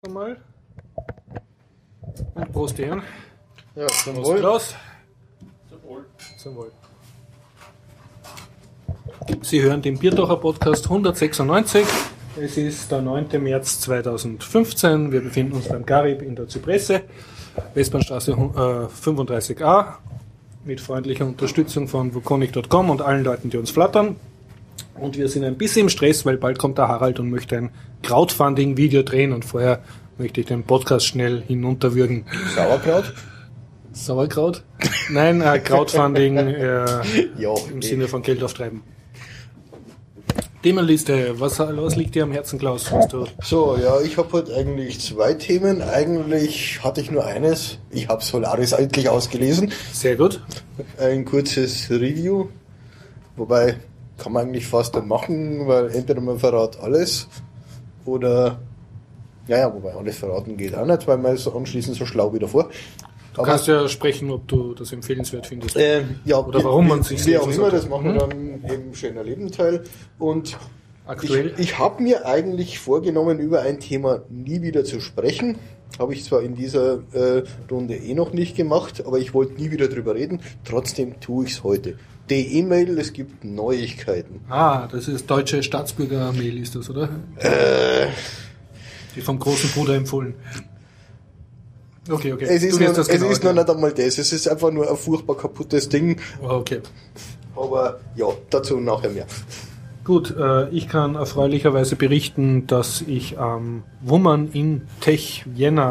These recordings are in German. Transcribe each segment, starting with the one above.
Mal. Und Prost, Herren. Ja, zum Prost, Wohl. Klaus. Zum Wohl. Sie hören den Biertaucher Podcast 196. Es ist der 9. März 2015. Wir befinden uns beim Garib in der Zypresse, Westbahnstraße 35a, mit freundlicher Unterstützung von Vukonik.com und allen Leuten, die uns flattern. Und wir sind ein bisschen im Stress, weil bald kommt der Harald und möchte ein Crowdfunding-Video drehen und vorher möchte ich den Podcast schnell hinunterwürgen. Sauerkraut? Sauerkraut? Nein, Crowdfunding Ja, im Sinne von Geld auftreiben. Themenliste, was liegt dir am Herzen, Klaus? So, ja, ich habe heute eigentlich zwei Themen. Eigentlich hatte ich nur eines. Ich habe Solaris endlich ausgelesen. Sehr gut. Ein kurzes Review. Wobei, kann man eigentlich fast dann machen, weil entweder man verrat alles oder... Ja, wobei alles verraten geht auch nicht, weil man ist anschließend so schlau wie davor. Du kannst ja sprechen, ob du das empfehlenswert findest. Ja, oder warum man sich wie auch lesen immer, sollte. das machen wir dann im schöner Leben-Teil. Und Aktuell? ich habe mir eigentlich vorgenommen, über ein Thema nie wieder zu sprechen. Habe ich zwar in dieser Runde noch nicht gemacht, aber ich wollte nie wieder drüber reden. Trotzdem tue ich es heute. Die E-Mail, es gibt Neuigkeiten. Das ist deutsche Staatsbürger-Mail, ist das, oder? Die vom großen Bruder empfohlen. Okay. Es ist noch nicht einmal das. Es ist einfach nur ein furchtbar kaputtes Ding. Okay. Aber ja, dazu nachher mehr. Gut, ich kann erfreulicherweise berichten, dass ich am Woman Tech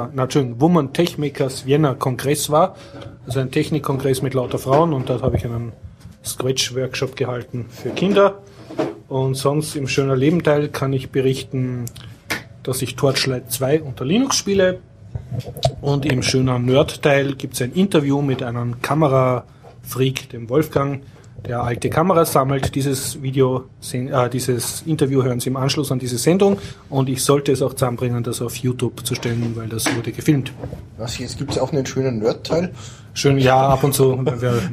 Makers Vienna Kongress war. Also ein Technikkongress mit lauter Frauen, und dort habe ich einen Scratch-Workshop gehalten für Kinder. Und sonst im schöner Leben-Teil kann ich berichten, dass ich Torchlight 2 unter Linux spiele. Und im schöner Nerd-Teil gibt es ein Interview mit einem Kamerafreak, dem Wolfgang, der alte Kameras sammelt. Dieses Interview hören Sie im Anschluss an diese Sendung, und ich sollte es auch zusammenbringen, das auf YouTube zu stellen, weil das wurde gefilmt. Was, jetzt gibt es auch einen schönen Nerd-Teil? Schön, ja, ab und zu.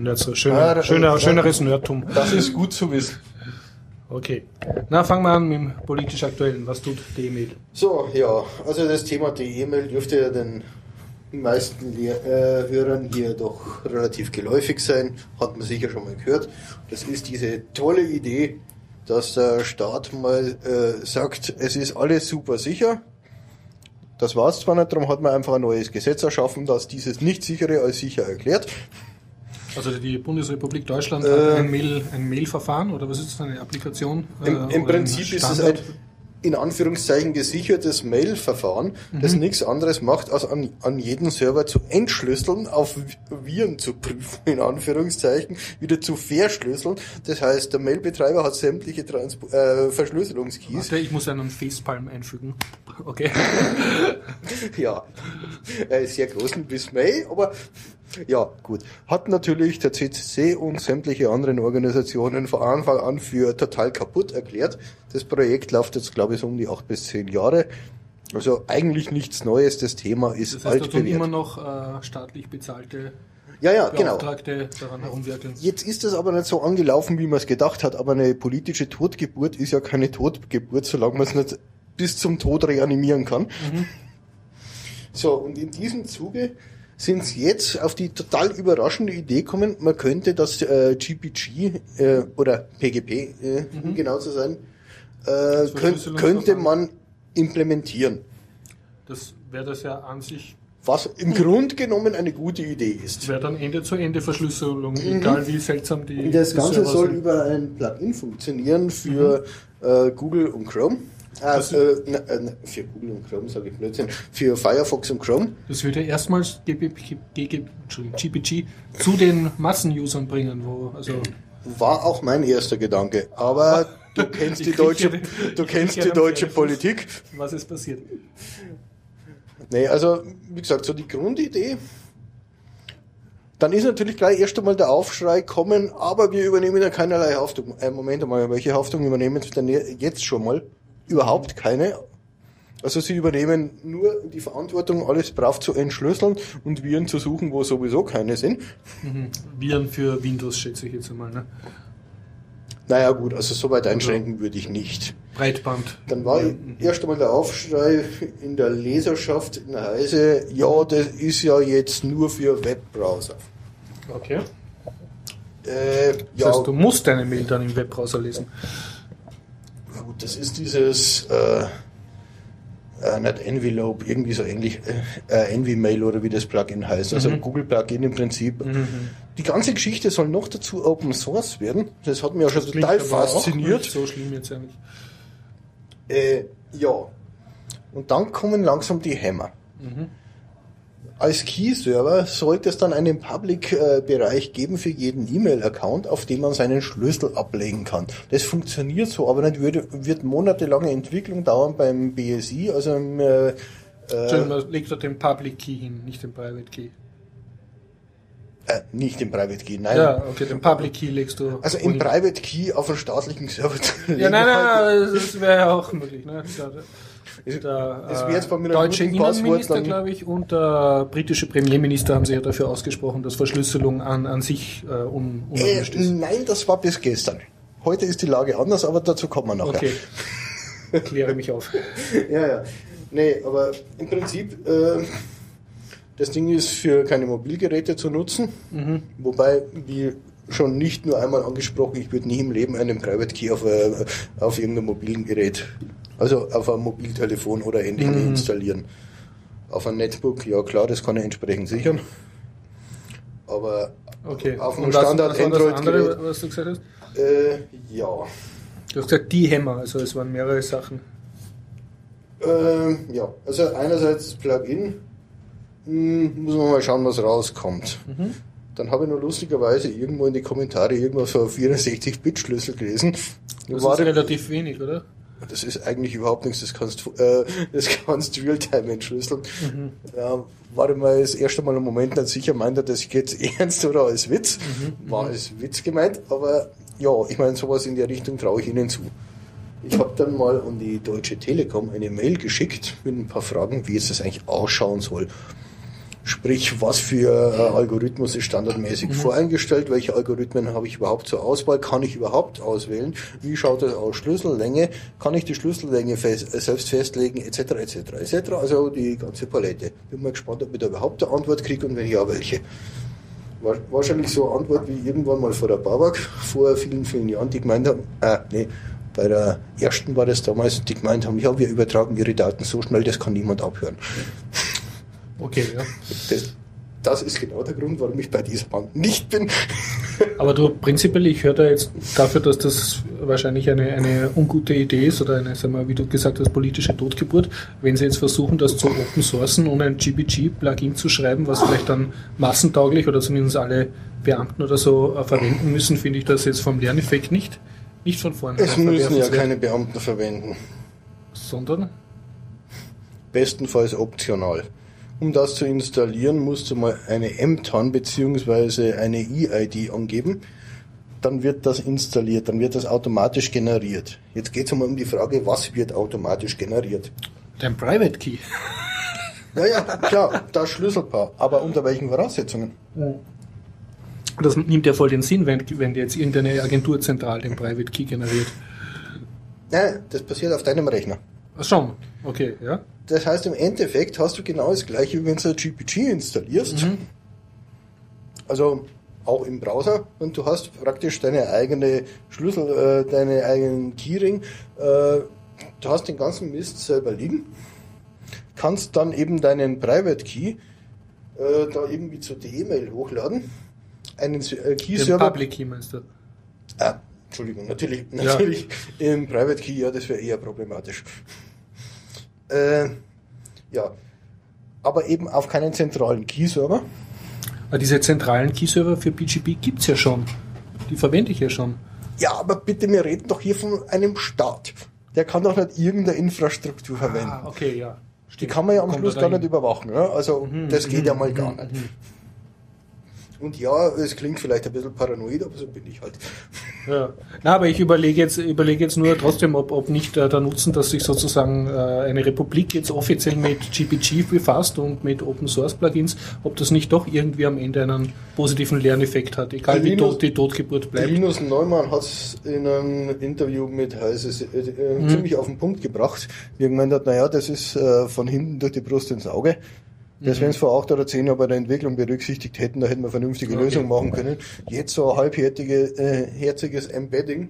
Schöneres Nerdtum. Das ist gut zu wissen. Okay. Na, fangen wir an mit dem politisch Aktuellen. Was tut die E-Mail? So, ja, also das Thema die E-Mail dürfte ja den meisten Hörern hier doch relativ geläufig sein. Hat man sicher schon mal gehört. Das ist diese tolle Idee, dass der Staat mal sagt, es ist alles super sicher. Das war es zwar nicht, darum hat man einfach ein neues Gesetz erschaffen, das dieses Nicht-Sichere als sicher erklärt. Also die Bundesrepublik Deutschland hat ein Mail-Verfahren, oder was ist das, eine Applikation? Im Prinzip ist es ein in Anführungszeichen gesichertes Mail-Verfahren, das nichts anderes macht, als an jeden Server zu entschlüsseln, auf Viren zu prüfen, in Anführungszeichen, wieder zu verschlüsseln. Das heißt, der Mailbetreiber hat sämtliche Verschlüsselungskeys. Warte, ich muss einen Facepalm einfügen. Okay. Ja, sehr großen Dismay, aber ja, gut. Hat natürlich der CCC und sämtliche anderen Organisationen von Anfang an für total kaputt erklärt. Das Projekt läuft jetzt, glaube ich, so um die 8 bis 10 Jahre. Also eigentlich nichts Neues, das Thema ist das heißt, altbewährt. Da immer noch staatlich bezahlte Genau. Beauftragte daran herumwirkeln. Jetzt ist das aber nicht so angelaufen, wie man es gedacht hat, aber eine politische Totgeburt ist ja keine Totgeburt, solange man es nicht bis zum Tod reanimieren kann. So, und in diesem Zuge sind sie jetzt auf die total überraschende Idee gekommen, man könnte das GPG oder PGP, um genau zu sein, könnte man implementieren. Das wäre das ja an sich. Was im Grunde genommen eine gute Idee ist. Wäre dann Ende-zu-Ende-Verschlüsselung, egal wie seltsam die Das Ganze Server soll sind. über ein Plugin funktionieren für Google und Chrome. Für Google und Chrome sage ich Blödsinn. Für Firefox und Chrome. Das würde erstmals GPG zu den Massenusern bringen, War auch mein erster Gedanke. Aber du kennst die deutsche Politik. Was ist passiert? Nee, also wie gesagt, so die Grundidee. Dann ist natürlich gleich erst einmal der Aufschrei kommen, aber wir übernehmen ja keinerlei Haftung. Moment einmal, welche Haftung übernehmen Sie denn jetzt schon mal? Überhaupt keine. Also sie übernehmen nur die Verantwortung, alles brav zu entschlüsseln und Viren zu suchen, wo sowieso keine sind. Viren für Windows, schätze ich jetzt einmal, ne? Naja gut, also so weit einschränken würde ich nicht. Breitband. Dann war erst einmal der Aufschrei in der Leserschaft in Heise, ja, das ist ja jetzt nur für Webbrowser. Okay. Ja, Das heißt, du musst deine Mail dann im Webbrowser lesen. gut, das ist dieses nicht Envelope, irgendwie so ähnlich, Envy-Mail oder wie das Plugin heißt, also Google-Plugin im Prinzip. Die ganze Geschichte soll noch dazu Open Source werden. Das hat mich ja schon total fasziniert. Nicht so schlimm jetzt eigentlich. Ja. Und dann kommen langsam die Hämmer. Als Key-Server sollte es dann einen Public-Bereich geben für jeden E-Mail-Account, auf dem man seinen Schlüssel ablegen kann. Das funktioniert so, aber nicht wird monatelange Entwicklung dauern beim BSI, also Entschuldigung, man legt dort den Public Key hin, nicht den Private Key. Nicht den Private Key, nein. Ja, okay, den Public Key legst du. Also im Private Key auf einen staatlichen Server zu legen. Ja, nein, das wäre ja auch möglich. Ne? Der wäre jetzt bei mir deutsche ein Passwort Innenminister, dann, glaube ich, und der britische Premierminister haben sich ja dafür ausgesprochen, dass Verschlüsselung an sich unerwünscht ist. Nein, das war bis gestern. Heute ist die Lage anders, aber dazu kommen wir nachher. Okay, kläre mich auf. Ja. Nee, aber im Prinzip, das Ding ist für keine Mobilgeräte zu nutzen. Wobei, wie schon nicht nur einmal angesprochen, ich würde nie im Leben einen Private Key auf irgendeinem mobilen Gerät, also auf einem Mobiltelefon oder Ähnlichem installieren. Auf einem Netbook, ja klar, das kann er entsprechend sichern. Aber auf einem Standard Android-Gerät. Was du gesagt hast? Ja. Du hast gesagt, die Hämmer, also es waren mehrere Sachen. Ja, also einerseits das Plugin, muss man mal schauen, was rauskommt. Dann habe ich nur lustigerweise irgendwo in die Kommentare irgendwas von 64-Bit-Schlüssel gelesen. Das ist relativ wenig, oder? Das ist eigentlich überhaupt nichts, das kannst Realtime entschlüsseln. Ja, war ich mal das erste Mal einen Moment nicht sicher, meint er das jetzt ernst oder als Witz? War als Witz gemeint, aber ja, ich meine, sowas in der Richtung traue ich Ihnen zu. Ich habe dann mal an die Deutsche Telekom eine Mail geschickt mit ein paar Fragen, wie jetzt das eigentlich ausschauen soll. Sprich, was für Algorithmus ist standardmäßig voreingestellt, welche Algorithmen habe ich überhaupt zur Auswahl, kann ich überhaupt auswählen, wie schaut das aus, Schlüssellänge, kann ich die Schlüssellänge selbst festlegen, etc., etc. Also die ganze Palette. Bin mal gespannt, ob ich da überhaupt eine Antwort kriege und wenn ja, welche. Wahrscheinlich so eine Antwort wie irgendwann mal vor der BAWAG, vor vielen, vielen Jahren, die gemeint haben, bei der ersten war das damals, die gemeint haben, ja, wir übertragen ihre Daten so schnell, das kann niemand abhören. Okay, ja. Das ist genau der Grund, warum ich bei dieser Bank nicht bin. Aber du, prinzipiell, ich höre da jetzt dafür, dass das wahrscheinlich eine ungute Idee ist oder eine, sag mal, wie du gesagt hast, politische Totgeburt, wenn sie jetzt versuchen, das zu open sourcen und ein GPG-Plugin zu schreiben, was vielleicht dann massentauglich oder zumindest alle Beamten oder so verwenden müssen, finde ich das jetzt vom Lerneffekt nicht von vorne. Es müssen ja keine Beamten verwenden. Sondern? Bestenfalls optional. Um das zu installieren, musst du mal eine MTAN bzw. eine EID angeben. Dann wird das installiert, dann wird das automatisch generiert. Jetzt geht es einmal um die Frage, was wird automatisch generiert? Dein Private Key. Ja, klar, das Schlüsselpaar. Aber unter welchen Voraussetzungen? Das nimmt ja voll den Sinn, wenn jetzt irgendeine Agentur zentral den Private Key generiert. Nein, das passiert auf deinem Rechner. Ach schon, okay, ja. Das heißt, im Endeffekt hast du genau das gleiche, wie wenn du GPG installierst. Also auch im Browser. Und du hast praktisch deine eigene Schlüssel, deinen eigenen Keyring. Du hast den ganzen Mist selber liegen. Kannst dann eben deinen Private Key da irgendwie zur E-Mail hochladen. Einen Key-Server. Den Public Key meinst du? Entschuldigung, natürlich im Private Key, ja, das wäre eher problematisch. Ja, aber eben auf keinen zentralen Key-Server. Aber diese zentralen Key-Server für PGP gibt es ja schon. Die verwende ich ja schon. Ja, aber bitte, wir reden doch hier von einem Staat. Der kann doch nicht irgendeine Infrastruktur verwenden. Okay, ja. Stimmt. Die kann man ja am Schluss gar nicht überwachen. Ja? Also das geht ja mal gar nicht. Und ja, es klingt vielleicht ein bisschen paranoid, aber so bin ich halt. Ja. Na, aber ich überlege jetzt nur trotzdem, ob nicht der Nutzen, dass sich sozusagen eine Republik jetzt offiziell mit GPG befasst und mit Open Source Plugins, ob das nicht doch irgendwie am Ende einen positiven Lerneffekt hat, egal wie tot die Totgeburt bleibt. Linus Neumann hat es in einem Interview mit Heise ziemlich auf den Punkt gebracht, wie er gemeint hat, naja, das ist von hinten durch die Brust ins Auge. Das, wenn es vor 8 oder 10 Jahren bei der Entwicklung berücksichtigt hätten, da hätten wir vernünftige Lösungen machen können. Jetzt so ein halbherziges Embedding,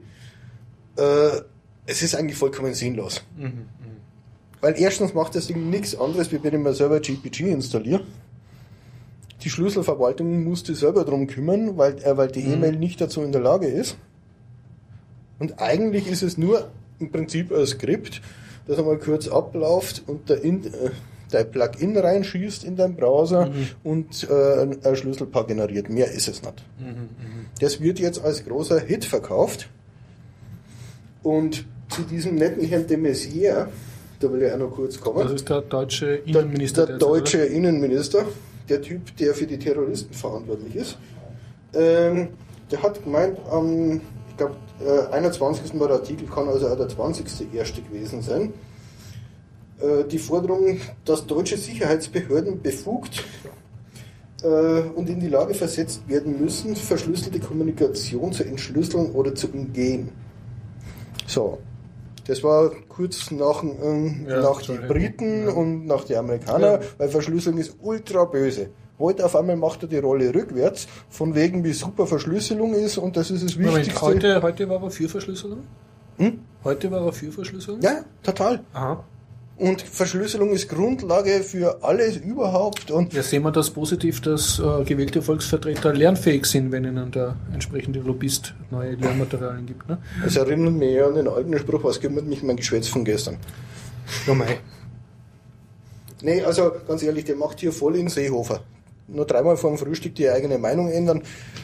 es ist eigentlich vollkommen sinnlos. Weil erstens macht das Ding nichts anderes, wie wenn ich mir selber GPG installiere. Die Schlüsselverwaltung musste selber drum kümmern, weil die E-Mail nicht dazu in der Lage ist. Und eigentlich ist es nur im Prinzip ein Skript, das einmal kurz abläuft und dein Plugin reinschießt in deinen Browser und ein Schlüsselpaar generiert. Mehr ist es nicht. Das wird jetzt als großer Hit verkauft. Und zu diesem netten Herrn de Maizière, da will ich auch noch kurz kommen. Das ist der deutsche Innenminister. Der deutsche Innenminister, der Typ, der für die Terroristen verantwortlich ist. Der hat gemeint, ich glaube, 21. war der Artikel, kann also auch der 20. erste gewesen sein. Die Forderung, dass deutsche Sicherheitsbehörden befugt und in die Lage versetzt werden müssen, verschlüsselte Kommunikation zu entschlüsseln oder zu umgehen. So, das war kurz nach den Briten und nach den Amerikanern, weil Verschlüsselung ist ultra böse. Heute auf einmal macht er die Rolle rückwärts, von wegen wie super Verschlüsselung ist und das ist das Wichtigste. Moment, heute war er für Verschlüsselung? Heute war er für Verschlüsselung? Ja, total. Aha. Und Verschlüsselung ist Grundlage für alles überhaupt. Und ja, sehen wir das positiv, dass gewählte Volksvertreter lernfähig sind, wenn ihnen der entsprechende Lobbyist neue Lernmaterialien gibt. Ne? Es erinnert mich ja an den alten Spruch, was kümmert mich mein Geschwätz von gestern. Ja, mei. Nee, also ganz ehrlich, der macht hier voll in Seehofer. Nur 3-mal vor dem Frühstück die eigene Meinung ändern.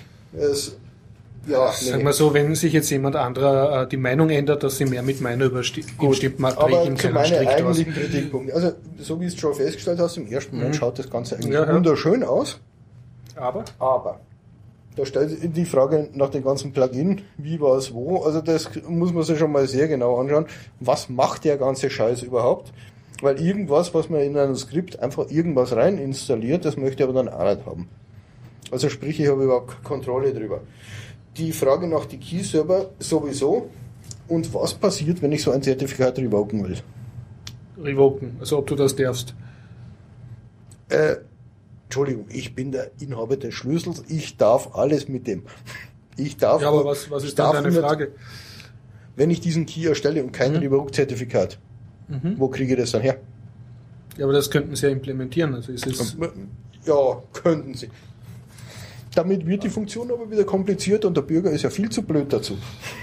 Sagen wir so, wenn sich jetzt jemand anderer die Meinung ändert, dass sie mehr mit meiner überstimmt, mache ich ihm keinen Strick draus. Eigentlichen Kritikpunkte. Also, so wie du es schon festgestellt hast, im ersten Moment schaut das Ganze eigentlich wunderschön aus. Aber, da stellt sich die Frage nach dem ganzen Plugin, wie, was, wo. Also, das muss man sich schon mal sehr genau anschauen. Was macht der ganze Scheiß überhaupt? Weil irgendwas, was man in einem Skript einfach irgendwas rein installiert, das möchte ich aber dann auch nicht haben. Also, sprich, ich habe überhaupt Kontrolle drüber. Die Frage nach die Key-Server sowieso. Und was passiert, wenn ich so ein Zertifikat revoken will? Revoken, also ob du das darfst. Entschuldigung, ich bin der Inhaber des Schlüssels, ich darf alles mit dem. Ich darf. Ja, aber was ist dann deine Frage? Wenn ich diesen Key erstelle und kein Revoke-Zertifikat, wo kriege ich das dann her? Ja, aber das könnten sie ja implementieren. Also ist es ja, könnten sie. Damit wird die Funktion aber wieder kompliziert und der Bürger ist ja viel zu blöd dazu.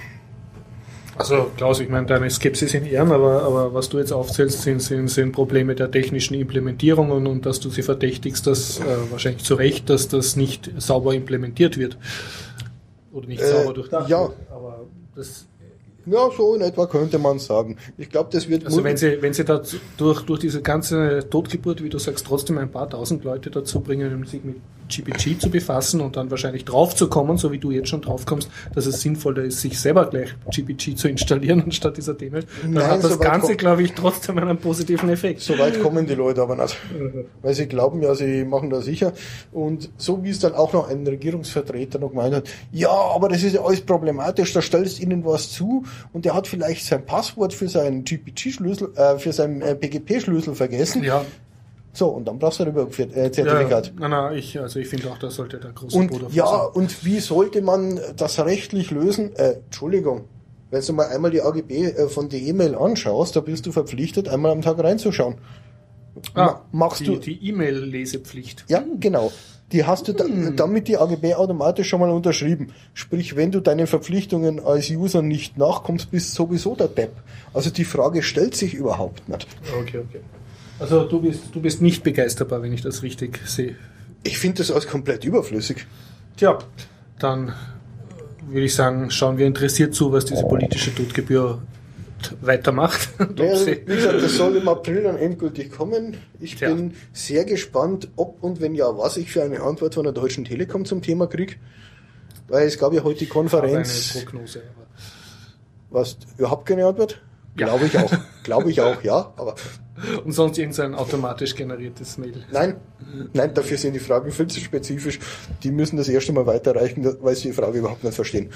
Also Klaus, ich meine, deine Skepsis in Ehren, aber was du jetzt aufzählst, sind Probleme der technischen Implementierung und dass du sie verdächtigst, dass wahrscheinlich zu Recht, dass das nicht sauber implementiert wird. Oder nicht sauber durchdacht wird. Aber das... Ja, so in etwa könnte man sagen. Ich glaube, das wird... Also wenn Sie da durch diese ganze Totgeburt, wie du sagst, trotzdem ein paar tausend Leute dazu bringen, um sich mit GPG zu befassen und dann wahrscheinlich drauf zu kommen, so wie du jetzt schon drauf kommst, dass es sinnvoller ist, sich selber gleich GPG zu installieren anstatt dieser Demo, dann hat das Ganze, glaube ich, trotzdem einen positiven Effekt. So weit kommen die Leute aber nicht. Weil sie glauben ja, sie machen das sicher. Und so wie es dann auch noch ein Regierungsvertreter noch gemeint hat, ja, aber das ist ja alles problematisch, da stellst ihnen was zu und der hat vielleicht sein Passwort für seinen GPG-Schlüssel, für seinen PGP-Schlüssel vergessen. Ja. So, und dann brauchst du darüber Zertifikat. Ja, nein, ich finde auch, das sollte der große Bruder sein. Ja, und wie sollte man das rechtlich lösen? Entschuldigung, wenn du mal einmal die AGB von der E-Mail anschaust, da bist du verpflichtet, einmal am Tag reinzuschauen. Machst du die E-Mail-Lesepflicht. Ja, genau. Die hast du damit die AGB automatisch schon mal unterschrieben. Sprich, wenn du deinen Verpflichtungen als User nicht nachkommst, bist du sowieso der Depp. Also die Frage stellt sich überhaupt nicht. Okay. Also du bist nicht begeisterbar, wenn ich das richtig sehe. Ich finde das als komplett überflüssig. Tja, dann würde ich sagen, schauen wir interessiert zu, was diese politische Totgebühr weitermacht. Ja, also, wie gesagt, das soll im April dann endgültig kommen. Ich bin sehr gespannt, ob und wenn ja, was ich für eine Antwort von der Deutschen Telekom zum Thema kriege. Weil es gab ja heute die Konferenz. Eine Prognose. Was, überhaupt keine Antwort? Ja. Glaube ich auch. Glaube ich auch, ja. Aber Und sonst irgendein automatisch generiertes Mail. nein, dafür sind die Fragen viel zu spezifisch. Die müssen das erste Mal weiterreichen, weil sie die Frage überhaupt nicht verstehen.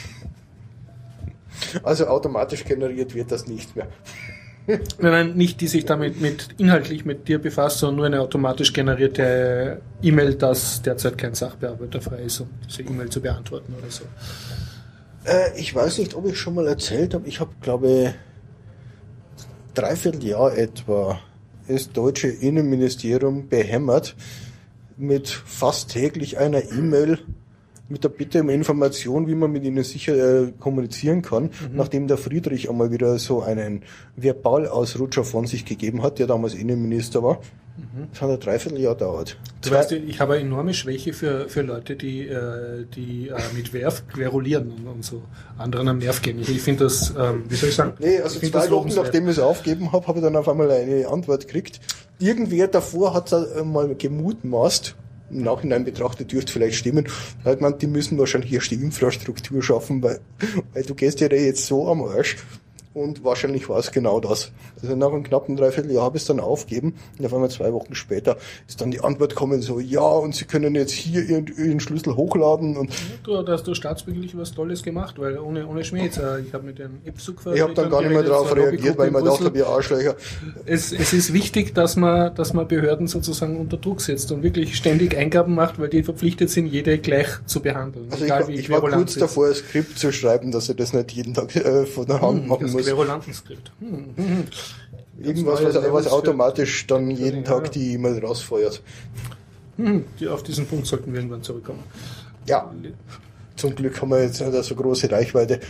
Also automatisch generiert wird das nicht mehr. Nein, nicht die sich damit inhaltlich mit dir befasst, sondern nur eine automatisch generierte E-Mail, dass derzeit kein Sachbearbeiter frei ist, um diese E-Mail zu beantworten oder so. Ich weiß nicht, ob ich schon mal erzählt habe. Ich habe, glaube dreiviertel Jahr etwa das deutsche Innenministerium behämmert mit fast täglich einer E-Mail mit der Bitte um Information, wie man mit ihnen sicher kommunizieren kann, nachdem der Friedrich einmal wieder so einen Verbalausrutscher von sich gegeben hat, der damals Innenminister war. Das hat ein Dreivierteljahr gedauert. Du weißt, ich habe eine enorme Schwäche für Leute, die mit Werf querulieren und so anderen am Nerv gehen. Ich finde das, wie soll ich sagen? Nee, also 2 Wochen nachdem ich es aufgegeben habe, habe ich dann auf einmal eine Antwort gekriegt. Irgendwer davor hat mal gemutmaßt, im Nachhinein betrachtet dürfte vielleicht stimmen, er hat gemeint, die müssen wahrscheinlich erst die Infrastruktur schaffen, weil du gehst ja da jetzt so am Arsch. Und wahrscheinlich war es genau das. Also nach einem knappen Dreivierteljahr habe ich es dann aufgegeben und auf einmal 2 Wochen später ist dann die Antwort gekommen, so, ja, und Sie können jetzt hier Ihren Schlüssel hochladen. Und Da hast du staatsbürgerlich was Tolles gemacht, weil ohne Schmäh jetzt, ich habe mit dem IPSUC ich habe dann gar nicht mehr darauf reagiert, weil ich mir gedacht habe, ihr Arschlöcher. Es ist wichtig, dass man Behörden sozusagen unter Druck setzt und wirklich ständig Eingaben macht, weil die verpflichtet sind, jede gleich zu behandeln. Also ich war kurz davor, ein Skript zu schreiben, dass er das nicht jeden Tag von der Hand machen muss. Querulantenskript. Irgendwas, was automatisch dann jeden Tag die E-Mail rausfeuert. Auf diesen Punkt sollten wir irgendwann zurückkommen. Ja, zum Glück haben wir jetzt nicht so große Reichweite.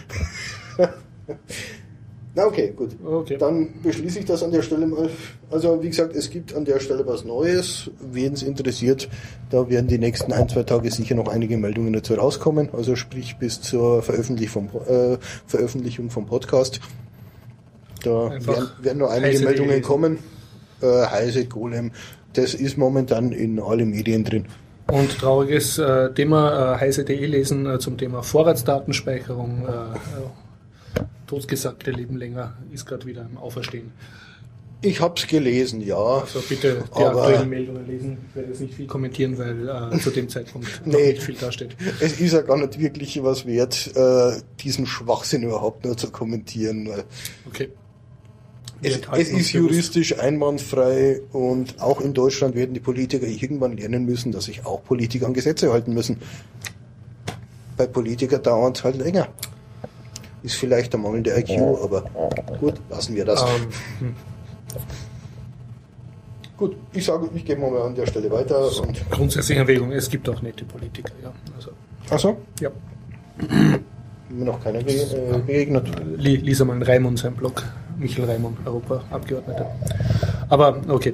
Na okay, gut. Okay. Dann beschließe ich das an der Stelle mal. Also wie gesagt, es gibt an der Stelle was Neues. Wen es interessiert, da werden die nächsten 1-2 Tage sicher noch einige Meldungen dazu rauskommen. Also sprich bis zur Veröffentlichung vom Podcast. Da werden noch einige Meldungen kommen. Heise, Golem, das ist momentan in alle Medien drin. Und trauriges Thema, heise.de lesen zum Thema Vorratsdatenspeicherung. Totgesagte leben länger, ist gerade wieder im Auferstehen. Ich habe es gelesen, ja. Also bitte die aktuellen Meldungen lesen. Ich werde jetzt nicht viel kommentieren, weil zu dem Zeitpunkt noch nicht viel dasteht. Es ist ja gar nicht wirklich was wert, diesen Schwachsinn überhaupt nur zu kommentieren. Weil okay. Es ist juristisch einwandfrei und auch in Deutschland werden die Politiker irgendwann lernen müssen, dass sich auch Politiker an Gesetze halten müssen. Bei Politikern dauert es halt länger. Ist vielleicht der mangelnde IQ, aber gut, lassen wir das. Gut, ich sage, ich gehe mal an der Stelle weiter. Und grundsätzliche Erwägung, es gibt auch nette Politiker, ja. Also, ach so? Ja. Mir noch keiner begegnet. Lies einmal Raimund seinen Blog. Michael Raimund, Europaabgeordneter. Aber okay.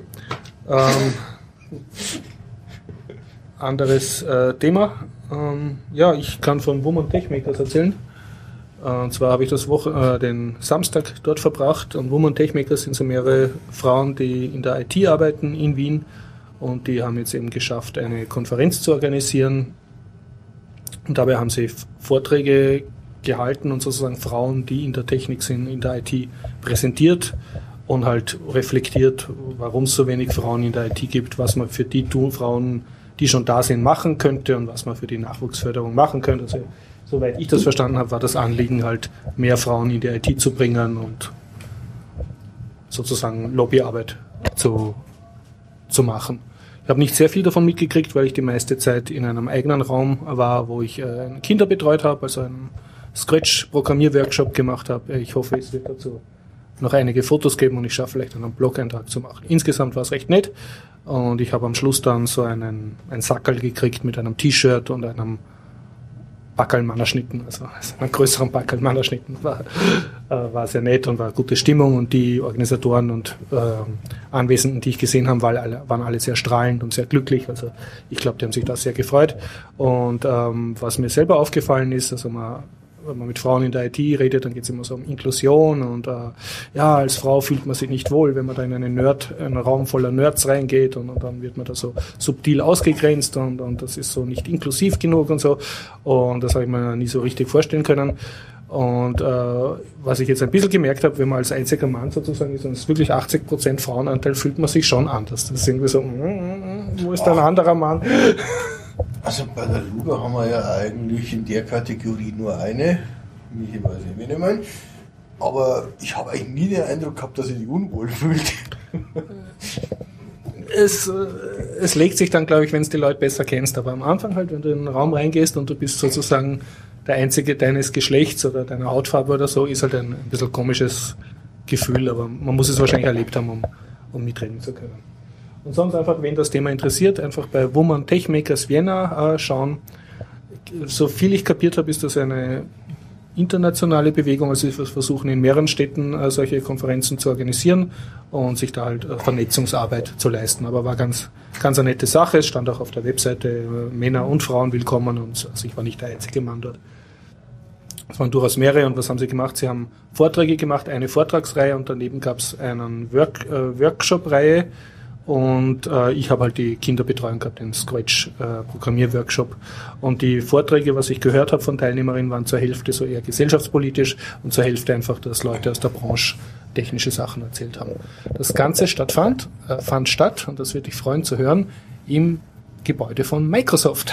Anderes Thema. Ja, ich kann von Women Techmakers erzählen. Und zwar habe ich den Samstag dort verbracht. Und Women Techmakers sind so mehrere Frauen, die in der IT arbeiten in Wien. Und die haben jetzt eben geschafft, eine Konferenz zu organisieren. Und dabei haben sie Vorträge gehalten und sozusagen Frauen, die in der Technik sind, in der IT präsentiert und halt reflektiert, warum es so wenig Frauen in der IT gibt, was man für die Frauen, die schon da sind, machen könnte und was man für die Nachwuchsförderung machen könnte. Also, soweit ich das verstanden habe, war das Anliegen halt, mehr Frauen in die IT zu bringen und sozusagen Lobbyarbeit zu machen. Ich habe nicht sehr viel davon mitgekriegt, weil ich die meiste Zeit in einem eigenen Raum war, wo ich Kinder betreut habe, also einen Scratch-Programmierworkshop gemacht habe. Ich hoffe, es wird dazu noch einige Fotos geben und ich schaffe vielleicht einen Blog-Eintrag zu machen. Insgesamt war es recht nett und ich habe am Schluss dann so ein Sackerl gekriegt mit einem T-Shirt und einem Backerl Mannerschnitten, also einen größeren Backerl Mannerschnitten. War sehr nett und war gute Stimmung und die Organisatoren und Anwesenden, die ich gesehen habe, waren alle sehr strahlend und sehr glücklich. Also ich glaube, die haben sich da sehr gefreut. Und was mir selber aufgefallen ist, also wenn man mit Frauen in der IT redet, dann geht es immer so um Inklusion und ja, als Frau fühlt man sich nicht wohl, wenn man da in einen Raum voller Nerds reingeht und dann wird man da so subtil ausgegrenzt und das ist so nicht inklusiv genug und so. Und das habe ich mir nie so richtig vorstellen können. Und was ich jetzt ein bisschen gemerkt habe, wenn man als einziger Mann sozusagen ist und es ist wirklich 80% Frauenanteil, fühlt man sich schon anders. Das ist irgendwie so, wo ist da ein anderer Mann? Also bei der Luga haben wir ja eigentlich in der Kategorie nur eine, Michi weiß ich, wen ich meine. Aber ich habe eigentlich nie den Eindruck gehabt, dass sie sich unwohl fühlt. Es legt sich dann, glaube ich, wenn es die Leute besser kennst. Aber am Anfang halt, wenn du in den Raum reingehst und du bist sozusagen der Einzige deines Geschlechts oder deiner Hautfarbe oder so, ist halt ein bisschen komisches Gefühl. Aber man muss es wahrscheinlich erlebt haben, um mitreden zu können. Und sonst einfach, wen das Thema interessiert, einfach bei Woman Tech Makers Vienna schauen. So viel ich kapiert habe, ist das eine internationale Bewegung, also wir versuchen in mehreren Städten solche Konferenzen zu organisieren und sich da halt Vernetzungsarbeit zu leisten. Aber war ganz eine nette Sache. Es stand auch auf der Webseite Männer und Frauen willkommen und also ich war nicht der einzige Mann dort. Es waren durchaus mehrere und was haben sie gemacht? Sie haben Vorträge gemacht, eine Vortragsreihe und daneben gab es einen Workshop-Reihe. Und ich habe halt die Kinderbetreuung gehabt, den Scratch-Programmierworkshop. Und die Vorträge, was ich gehört habe von Teilnehmerinnen, waren zur Hälfte so eher gesellschaftspolitisch und zur Hälfte einfach, dass Leute aus der Branche technische Sachen erzählt haben. Das Ganze fand statt, und das würde dich freuen zu hören, im Gebäude von Microsoft.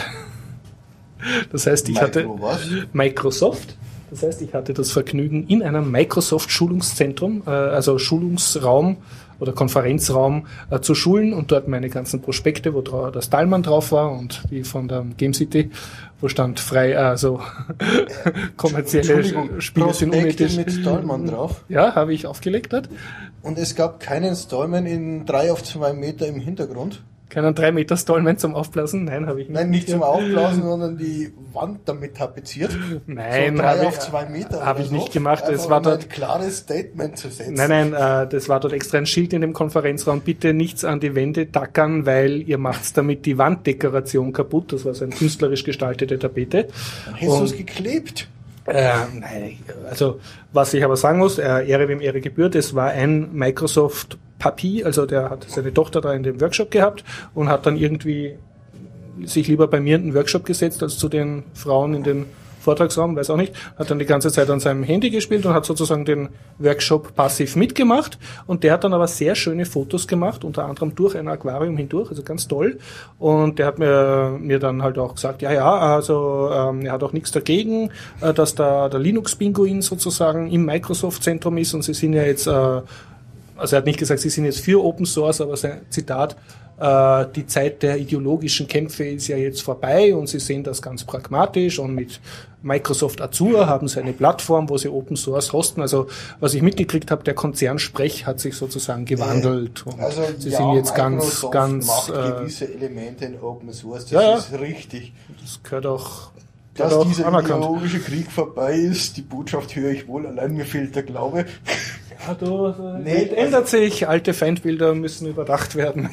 Das heißt, ich hatte Microsoft. Das heißt, ich hatte das Vergnügen, in einem Microsoft-Schulungszentrum, also Schulungsraum oder Konferenzraum zu schulen und dort meine ganzen Prospekte, wo das Stallman drauf war und die von der Game City, wo stand frei, also kommerzielle Spiele sind unethisch. Mit Stallman drauf? Ja, habe ich aufgelegt dort. Und es gab keinen Stallman in 3 auf 2 Meter im Hintergrund? Keinen 3 Meter Stallman zum Aufblasen? Nein, habe ich nicht. Nein, nicht zum Aufblasen, sondern die Wand damit tapeziert. Nein, so 3 auf 2 Meter. Habe ich so. nicht gemacht. Es war um dort ein klares Statement zu setzen. Nein, das war dort extra ein Schild in dem Konferenzraum. Bitte nichts an die Wände tackern, weil ihr macht damit die Wanddekoration kaputt. Das war so eine künstlerisch gestaltete Tapete. Dann hättest du es geklebt. Nein, also was ich aber sagen muss, Ehre wem Ehre gebührt, es war ein Microsoft Papi, also der hat seine Tochter da in dem Workshop gehabt und hat dann irgendwie sich lieber bei mir in den Workshop gesetzt als zu den Frauen in den Vortragsraum, weiß auch nicht, hat dann die ganze Zeit an seinem Handy gespielt und hat sozusagen den Workshop passiv mitgemacht und der hat dann aber sehr schöne Fotos gemacht, unter anderem durch ein Aquarium hindurch, also ganz toll und der hat mir dann halt auch gesagt, also er hat auch nichts dagegen, dass da der Linux-Pinguin sozusagen im Microsoft-Zentrum ist und sie sind ja jetzt, also er hat nicht gesagt, sie sind jetzt für Open Source, aber sein Zitat, die Zeit der ideologischen Kämpfe ist ja jetzt vorbei und sie sehen das ganz pragmatisch und mit Microsoft Azure haben sie eine Plattform, wo sie Open Source hosten. Also was ich mitgekriegt habe, der Konzernsprech hat sich sozusagen gewandelt. Und also sie sind jetzt Microsoft ganz macht gewisse Elemente in Open Source, das ist richtig. Das gehört auch dass dieser anerkannt. ideologische Krieg vorbei ist, die Botschaft höre ich wohl, allein mir fehlt der Glaube. Ja, die Welt ändert sich, alte Feindbilder müssen überdacht werden.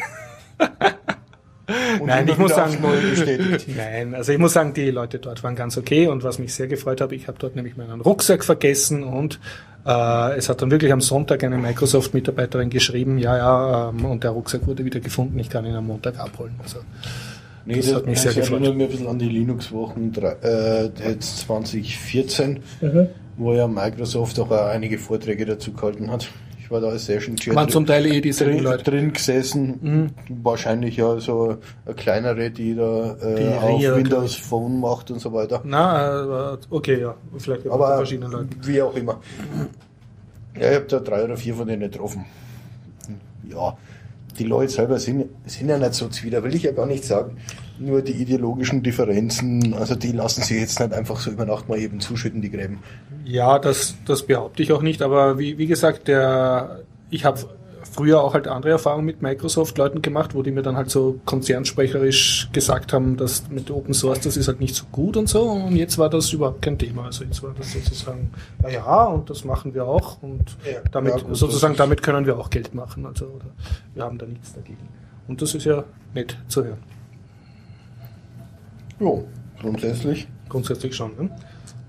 Nein, ich muss sagen, ich muss sagen, die Leute dort waren ganz okay und was mich sehr gefreut hat, ich habe dort nämlich meinen Rucksack vergessen und es hat dann wirklich am Sonntag eine Microsoft-Mitarbeiterin geschrieben, und der Rucksack wurde wieder gefunden, ich kann ihn am Montag abholen. Also, das hat mich sehr gefreut. Ich erinnere mich ein bisschen an die Linux-Wochen jetzt 2014, wo ja Microsoft auch einige Vorträge dazu gehalten hat. Ich war da als Session Chair waren zum Teil dieselben Leute drin gesessen, wahrscheinlich ja so eine kleinere, die da auf Windows Phone macht und so weiter. Okay, ja, vielleicht aber verschiedene Leute. Wie auch immer. Ja, ich habe da 3 oder 4 von denen getroffen. Ja, die Leute selber sind ja nicht so zwider, will ich ja gar nicht sagen. Nur die ideologischen Differenzen, also die lassen sich jetzt nicht einfach so über Nacht mal eben zuschütten, die Gräben. Ja, das behaupte ich auch nicht, aber wie gesagt, ich habe früher auch halt andere Erfahrungen mit Microsoft-Leuten gemacht, wo die mir dann halt so konzernsprecherisch gesagt haben, dass mit Open Source, das ist halt nicht so gut und so, und jetzt war das überhaupt kein Thema. Also jetzt war das sozusagen, und das machen wir auch und damit können wir auch Geld machen, also wir haben da nichts dagegen. Und das ist ja nett zu hören. Jo, grundsätzlich. Grundsätzlich schon, ne?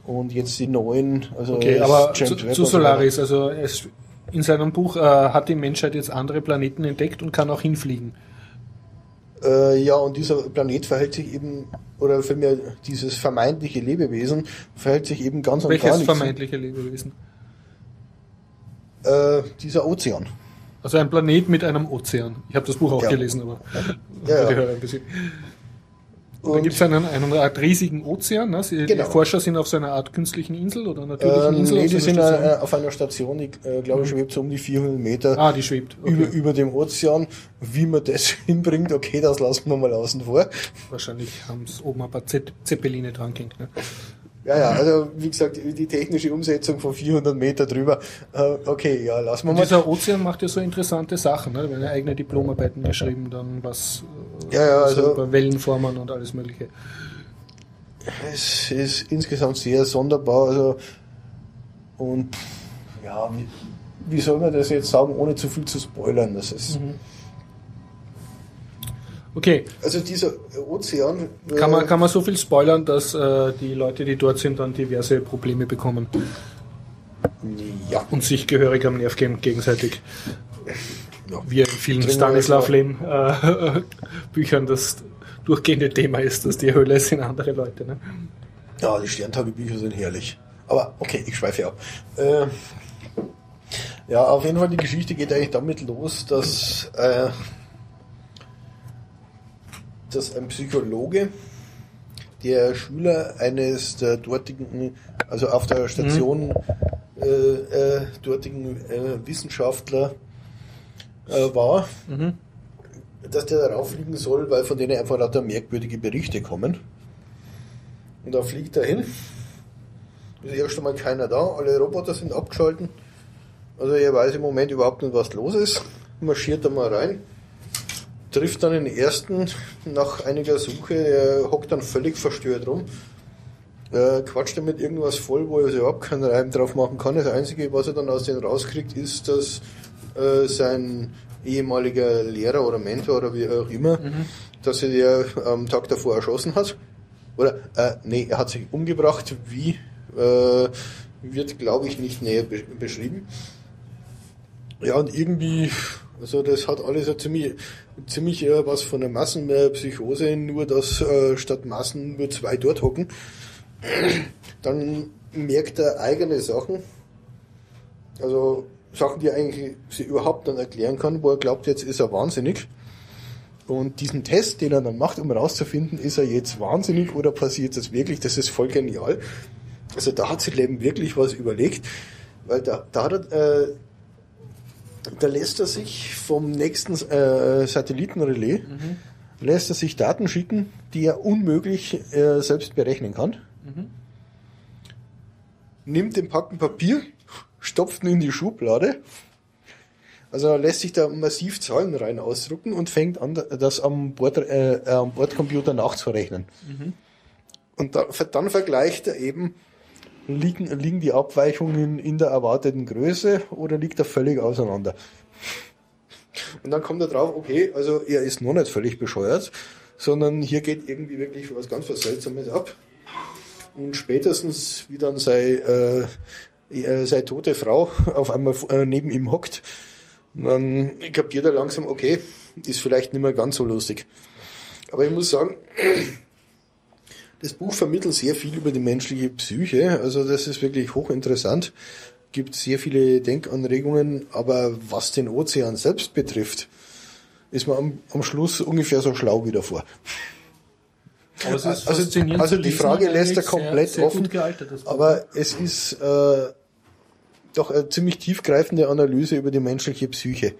Und jetzt die neuen, also Okay, aber James Webb zu und so weiter. Solaris, also in seinem Buch hat die Menschheit jetzt andere Planeten entdeckt und kann auch hinfliegen. Ja, und dieser Planet verhält sich eben, oder vielmehr dieses vermeintliche Lebewesen verhält sich eben ganz und gar Welches nicht. vermeintliche Lebewesen? Dieser Ozean. Also ein Planet mit einem Ozean. Ich habe das Buch auch Ja. gelesen, aber Ja, die ja. Hörer ein bisschen. Und da gibt es eine Art riesigen Ozean. Ne? Die Genau. Forscher sind auf so einer Art künstlichen Insel oder natürlichen Insel. Nee, auf die so sind einer Station. auf einer Station, die glaube ich schwebt so um die 400 Meter Ah, die schwebt. Okay. über dem Ozean. Wie man das hinbringt, okay, das lassen wir mal außen vor. Wahrscheinlich haben es oben ein paar Zeppeline dran gehängt. Ne? Ja, also wie gesagt, die technische Umsetzung von 400 Meter drüber, okay, ja, lassen wir Und mal. dieser Ozean macht ja so interessante Sachen. Ne? Da werden ja eigene Diplomarbeiten geschrieben, dann was Also über Wellenformen und alles Mögliche. es ist insgesamt sehr sonderbar, also und ja, wie soll man das jetzt sagen, ohne zu viel zu spoilern? Das ist Okay, also dieser Ozean. kann man so viel spoilern, dass die Leute, die dort sind, dann diverse Probleme bekommen Ja, und sich gehörig am Nerv gehen gegenseitig. ja. Wie in vielen Dringen wir Stanislav jetzt Lem Büchern das durchgehende Thema ist, dass die Hölle sind andere Leute. Ne? Ja, die Sterntagebücher sind herrlich. Aber okay, ich schweife ab. Ja, auf jeden Fall, die Geschichte geht eigentlich damit los, dass ein Psychologe, der Schüler eines der dortigen, also auf der Station dortigen Wissenschaftler war, dass der darauf fliegen soll, weil von denen einfach lauter merkwürdige Berichte kommen. Und dann fliegt er hin. Ist erst einmal keiner da, alle Roboter sind abgeschalten. Also er weiß im Moment überhaupt nicht, was los ist. Marschiert da mal rein, trifft dann den ersten nach einiger Suche, er hockt dann völlig verstört rum. Quatscht damit irgendwas voll, wo er sich überhaupt keinen Reim drauf machen kann. Das Einzige, was er dann aus denen rauskriegt, ist, dass sein ehemaliger Lehrer oder Mentor oder wie auch immer, dass er der am Tag davor erschossen hat. Oder, nee, er hat sich umgebracht. Wie, wird, glaube ich, nicht näher beschrieben. Ja, und irgendwie, also das hat alles ja ziemlich was von einer Massenpsychose, nur dass statt Massen nur 2 dort hocken. Dann merkt er eigene Sachen, also Sachen, die er eigentlich sich überhaupt nicht erklären kann, wo er glaubt, jetzt ist er wahnsinnig. Und diesen Test, den er dann macht, um herauszufinden, ist er jetzt wahnsinnig oder passiert das wirklich, das ist voll genial. Also da hat sich Leben wirklich was überlegt, weil da lässt er sich vom nächsten Satellitenrelais, lässt er sich Daten schicken, die er unmöglich selbst berechnen kann. Nimmt den Packen Papier, stopft ihn in die Schublade, also er lässt sich da massiv Zahlen rein ausdrucken und fängt an, das am Bordcomputer nachzurechnen. Und dann vergleicht er eben, liegen die Abweichungen in der erwarteten Größe oder liegt er völlig auseinander? Und dann kommt er drauf, okay, also er ist noch nicht völlig bescheuert, sondern hier geht irgendwie wirklich was ganz was Seltsames ab. Und spätestens, wie dann seine tote Frau auf einmal neben ihm hockt, dann kapiert er langsam, okay, ist vielleicht nicht mehr ganz so lustig. Aber ich muss sagen, das Buch vermittelt sehr viel über die menschliche Psyche, also das ist wirklich hochinteressant, gibt sehr viele Denkanregungen, aber was den Ozean selbst betrifft, ist man am Schluss ungefähr so schlau wie davor. Aber es ist faszinierend Also zu die lesen Frage und lässt er eigentlich komplett sehr offen, gut gealtert, das Buch. aber es ist doch eine ziemlich tiefgreifende Analyse über die menschliche Psyche.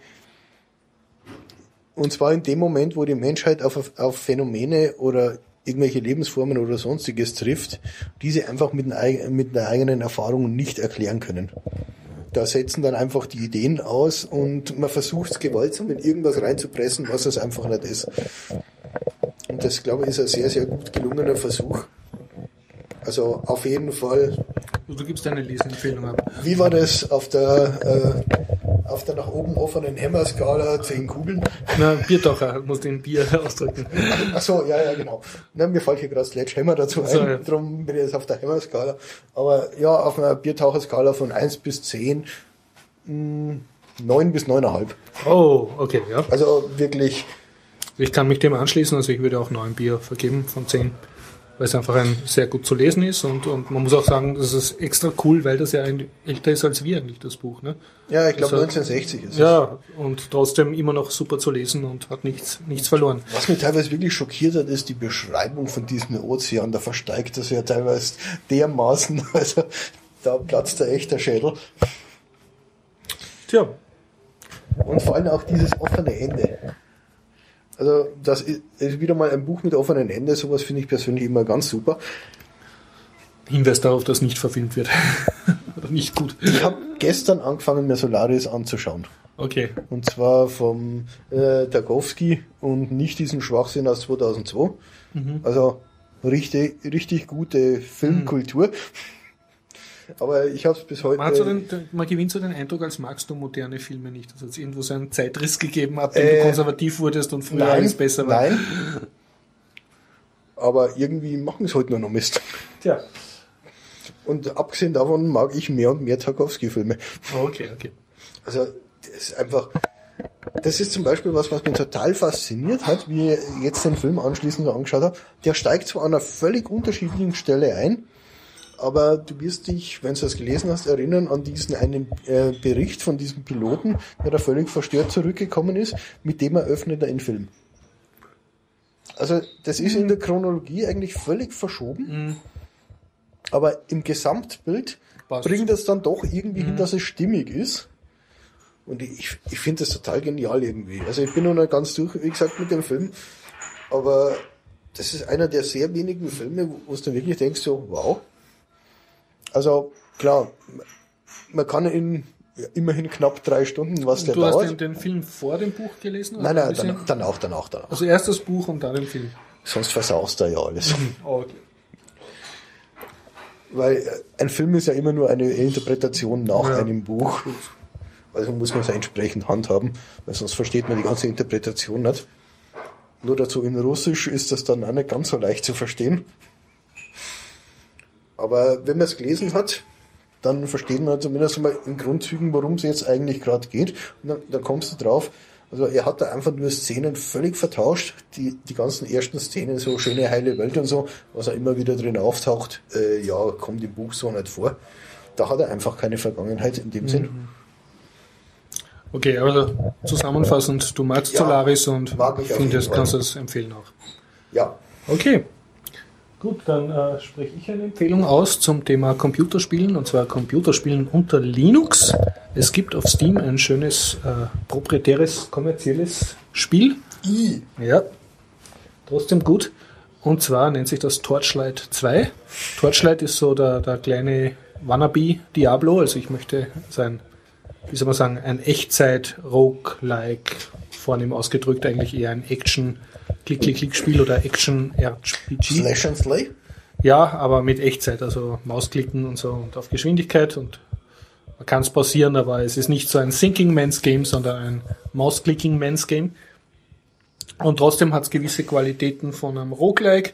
Und zwar in dem Moment, wo die Menschheit auf Phänomene oder irgendwelche Lebensformen oder sonstiges trifft, die sie einfach mit der eigenen Erfahrung nicht erklären können. Da setzen dann einfach die Ideen aus und man versucht es gewaltsam in irgendwas reinzupressen, was es einfach nicht ist. Und das, glaube ich, ist ein sehr, sehr gut gelungener Versuch. Also auf jeden Fall. Du gibst eine Leseempfehlung ab. Wie war das auf der auf der nach oben offenen Hammer-Skala 10 Kugeln. Na, Biertaucher muss den Bier ausdrücken. Achso, ja, genau. Na, mir fällt hier gerade Sledgehammer dazu ein, So, ja. Darum bin ich jetzt auf der Hammer-Skala. Aber ja, auf einer Biertaucher-Skala von 1 bis 10, 9 bis 9,5. Oh, okay, ja. Also wirklich, Ich kann mich dem anschließen, also ich würde auch 9 Bier vergeben von 10, weil es einfach ein sehr gut zu lesen ist und man muss auch sagen, das ist extra cool, weil das ja älter ist als wir eigentlich, das Buch, ne? ja, ich glaube Also, 1960 ist es. Ja, und trotzdem immer noch super zu lesen und hat nichts verloren. Was mich teilweise wirklich schockiert hat, ist die Beschreibung von diesem Ozean. Da versteigt das ja teilweise dermaßen, also da platzt der echter Schädel. Tja, Und vor allem auch dieses offene Ende. Also das ist wieder mal ein Buch mit offenem Ende. Sowas finde ich persönlich immer ganz super. Hinweis darauf, dass nicht verfilmt wird. Oder nicht gut. Ich habe gestern angefangen, mir Solaris anzuschauen. Okay. Und zwar vom Tarkovsky und nicht diesen Schwachsinn aus 2002. Also richtig gute Filmkultur. Aber ich habe es bis heute... Man gewinnt so den Eindruck, als magst du moderne Filme nicht. Also hat es irgendwo so einen Zeitriss gegeben, ab dem du konservativ wurdest und früher alles besser war. Nein. Aber irgendwie machen es heute nur noch Mist. Tja. Und abgesehen davon mag ich mehr und mehr Tarkovsky-Filme. Okay. Also das ist einfach... Das ist zum Beispiel was mich total fasziniert hat, wie ich jetzt den Film anschließend angeschaut habe. Der steigt zwar an einer völlig unterschiedlichen Stelle ein, aber du wirst dich, wenn du das gelesen hast, erinnern an diesen einen Bericht von diesem Piloten, der da völlig verstört zurückgekommen ist, mit dem eröffnet er den Film. Also das ist in der Chronologie eigentlich völlig verschoben, aber im Gesamtbild bringt das dann doch irgendwie hin, dass es stimmig ist. Und ich finde das total genial irgendwie. Also ich bin noch nicht ganz durch, wie gesagt, mit dem Film, aber das ist einer der sehr wenigen Filme, wo du wirklich denkst, so, wow. Also, klar, man kann in immerhin knapp 3 Stunden, was der dauert. Du hast den Film vor dem Buch gelesen? Nein, danach. Also erst das Buch und dann den Film. Sonst versaust du ja alles. Okay. Weil ein Film ist ja immer nur eine Interpretation nach einem Buch. Also muss man es entsprechend handhaben, weil sonst versteht man die ganze Interpretation nicht. Nur dazu in Russisch ist das dann auch nicht ganz so leicht zu verstehen. Aber wenn man es gelesen hat, dann versteht man zumindest mal in Grundzügen, worum es jetzt eigentlich gerade geht. Und dann kommst du drauf. Also er hat da einfach nur Szenen völlig vertauscht. Die ganzen ersten Szenen, so schöne heile Welt und so, was er immer wieder drin auftaucht, kommt im Buch so nicht vor. Da hat er einfach keine Vergangenheit in dem Sinn. Okay, also zusammenfassend, du magst Solaris und kannst es empfehlen auch. Ja. Okay. Gut, dann spreche ich eine Empfehlung aus zum Thema Computerspielen, und zwar Computerspielen unter Linux. Es gibt auf Steam ein schönes proprietäres, kommerzielles Spiel. Ja, trotzdem gut. Und zwar nennt sich das Torchlight 2. Torchlight ist so der kleine Wannabe Diablo, also ich möchte sein, wie soll man sagen, ein Echtzeit-Roguelike, vornehm ausgedrückt eigentlich eher ein Action-Klick-Klick-Klick-Spiel oder Action-RPG. Slash and Slay? Ja, aber mit Echtzeit, also Mausklicken und so und auf Geschwindigkeit, und man kann es pausieren, aber es ist nicht so ein Thinking Man's Game, sondern ein Mausklicking Man's Game. Und trotzdem hat es gewisse Qualitäten von einem Roguelike.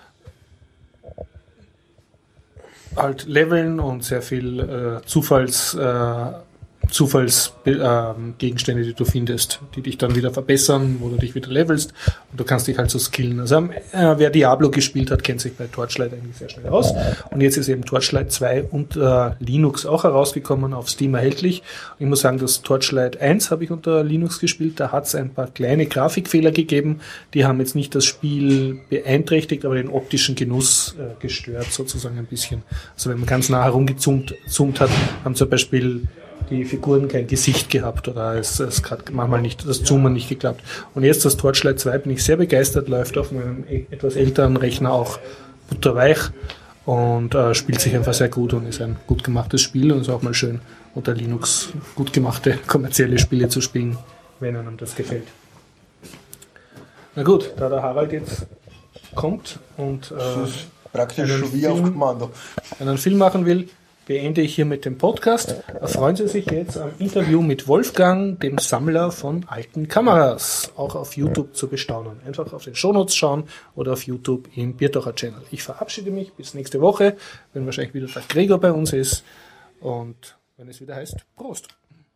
Halt Leveln und sehr viel Zufallsgegenstände, die du findest, die dich dann wieder verbessern, wo du dich wieder levelst, und du kannst dich halt so skillen. Also wer Diablo gespielt hat, kennt sich bei Torchlight eigentlich sehr schnell aus. Und jetzt ist eben Torchlight 2 unter Linux auch herausgekommen, auf Steam erhältlich. Und ich muss sagen, das Torchlight 1 habe ich unter Linux gespielt, da hat es ein paar kleine Grafikfehler gegeben, die haben jetzt nicht das Spiel beeinträchtigt, aber den optischen Genuss gestört sozusagen ein bisschen. Also wenn man ganz nah herumgezoomt hat, haben zum Beispiel die Figuren kein Gesicht gehabt oder es hat manchmal nicht, das Zoomen nicht geklappt. Und jetzt das Torchlight 2 bin ich sehr begeistert, läuft auf meinem etwas älteren Rechner auch butterweich und spielt sich einfach sehr gut und ist ein gut gemachtes Spiel und ist auch mal schön unter Linux gut gemachte kommerzielle Spiele zu spielen, wenn einem das gefällt. Na gut, da der Harald jetzt kommt und das ist praktisch wie auf Kommando. einen Film machen will, beende ich hier mit dem Podcast. Freuen Sie sich jetzt am Interview mit Wolfgang, dem Sammler von alten Kameras, auch auf YouTube zu bestaunen. Einfach auf den Shownotes schauen oder auf YouTube im Biertaucher Channel. Ich verabschiede mich bis nächste Woche, wenn wahrscheinlich wieder der Gregor bei uns ist und wenn es wieder heißt, Prost!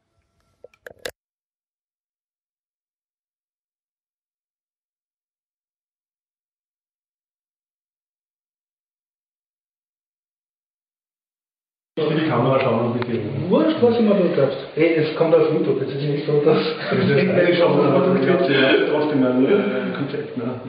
Die Kamera schauen und bitte. Wurscht, was immer du glaubst. Hey, es kommt auf YouTube, jetzt ist es nicht so, dass... Ich habe trotzdem ein Konzept, ne?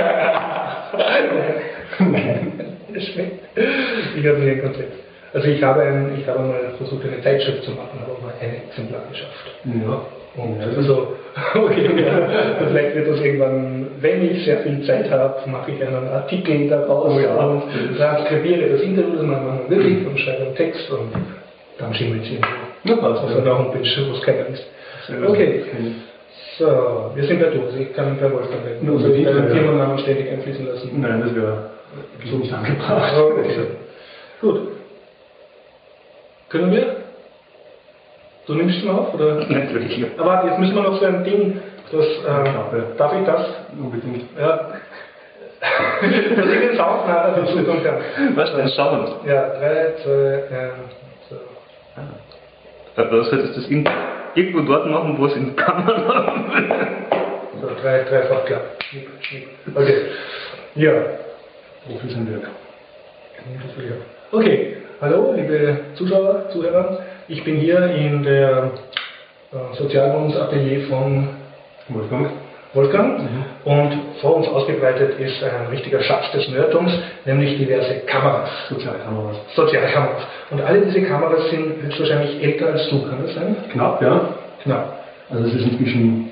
Nein, das schmeckt. Ich habe nie ein Konzept. Also ich habe mal versucht, eine Zeitschrift zu machen, aber mal ein Exemplar geschafft. Ja. Und also, okay, ja. Vielleicht wird das irgendwann, wenn ich sehr viel Zeit habe, mache ich einen Artikel daraus und transkribiere das Interview, das machen wir wirklich und schreibe einen Text und dann schimmelt es irgendwo. Auf einer Homepage, wo es keiner ist. Okay. So, wir sind bei du, also ich kann per Wolfgang reden. Also ich deinen Firmennamen ständig einfließen lassen. Nein, das wäre so nicht angebracht. Okay. Gut. Können wir? Du nimmst ihn auf, oder? Natürlich. Aber warte, jetzt müssen wir noch so ein Ding, das, darf ich das? Unbedingt. Ja. Dass ich den Sound nachher dazu tun kann. Was denn Sound? Ja, 3, 2, 1, so. Aber solltest du das irgendwo dort machen, wo es in der Kamera So, dreifach klar. Okay. Ja. Wofür sind wir? Okay. Hallo, liebe Zuschauer, Zuhörer. Ich bin hier in der Sozialwohnungsatelier von Wolfgang. Und vor uns ausgebreitet ist ein richtiger Schatz des Nerdtums, nämlich diverse Kameras. Sozialkameras. Und alle diese Kameras sind höchstwahrscheinlich älter als du, kann das sein? Knapp, ja. Knapp. Also es ist inzwischen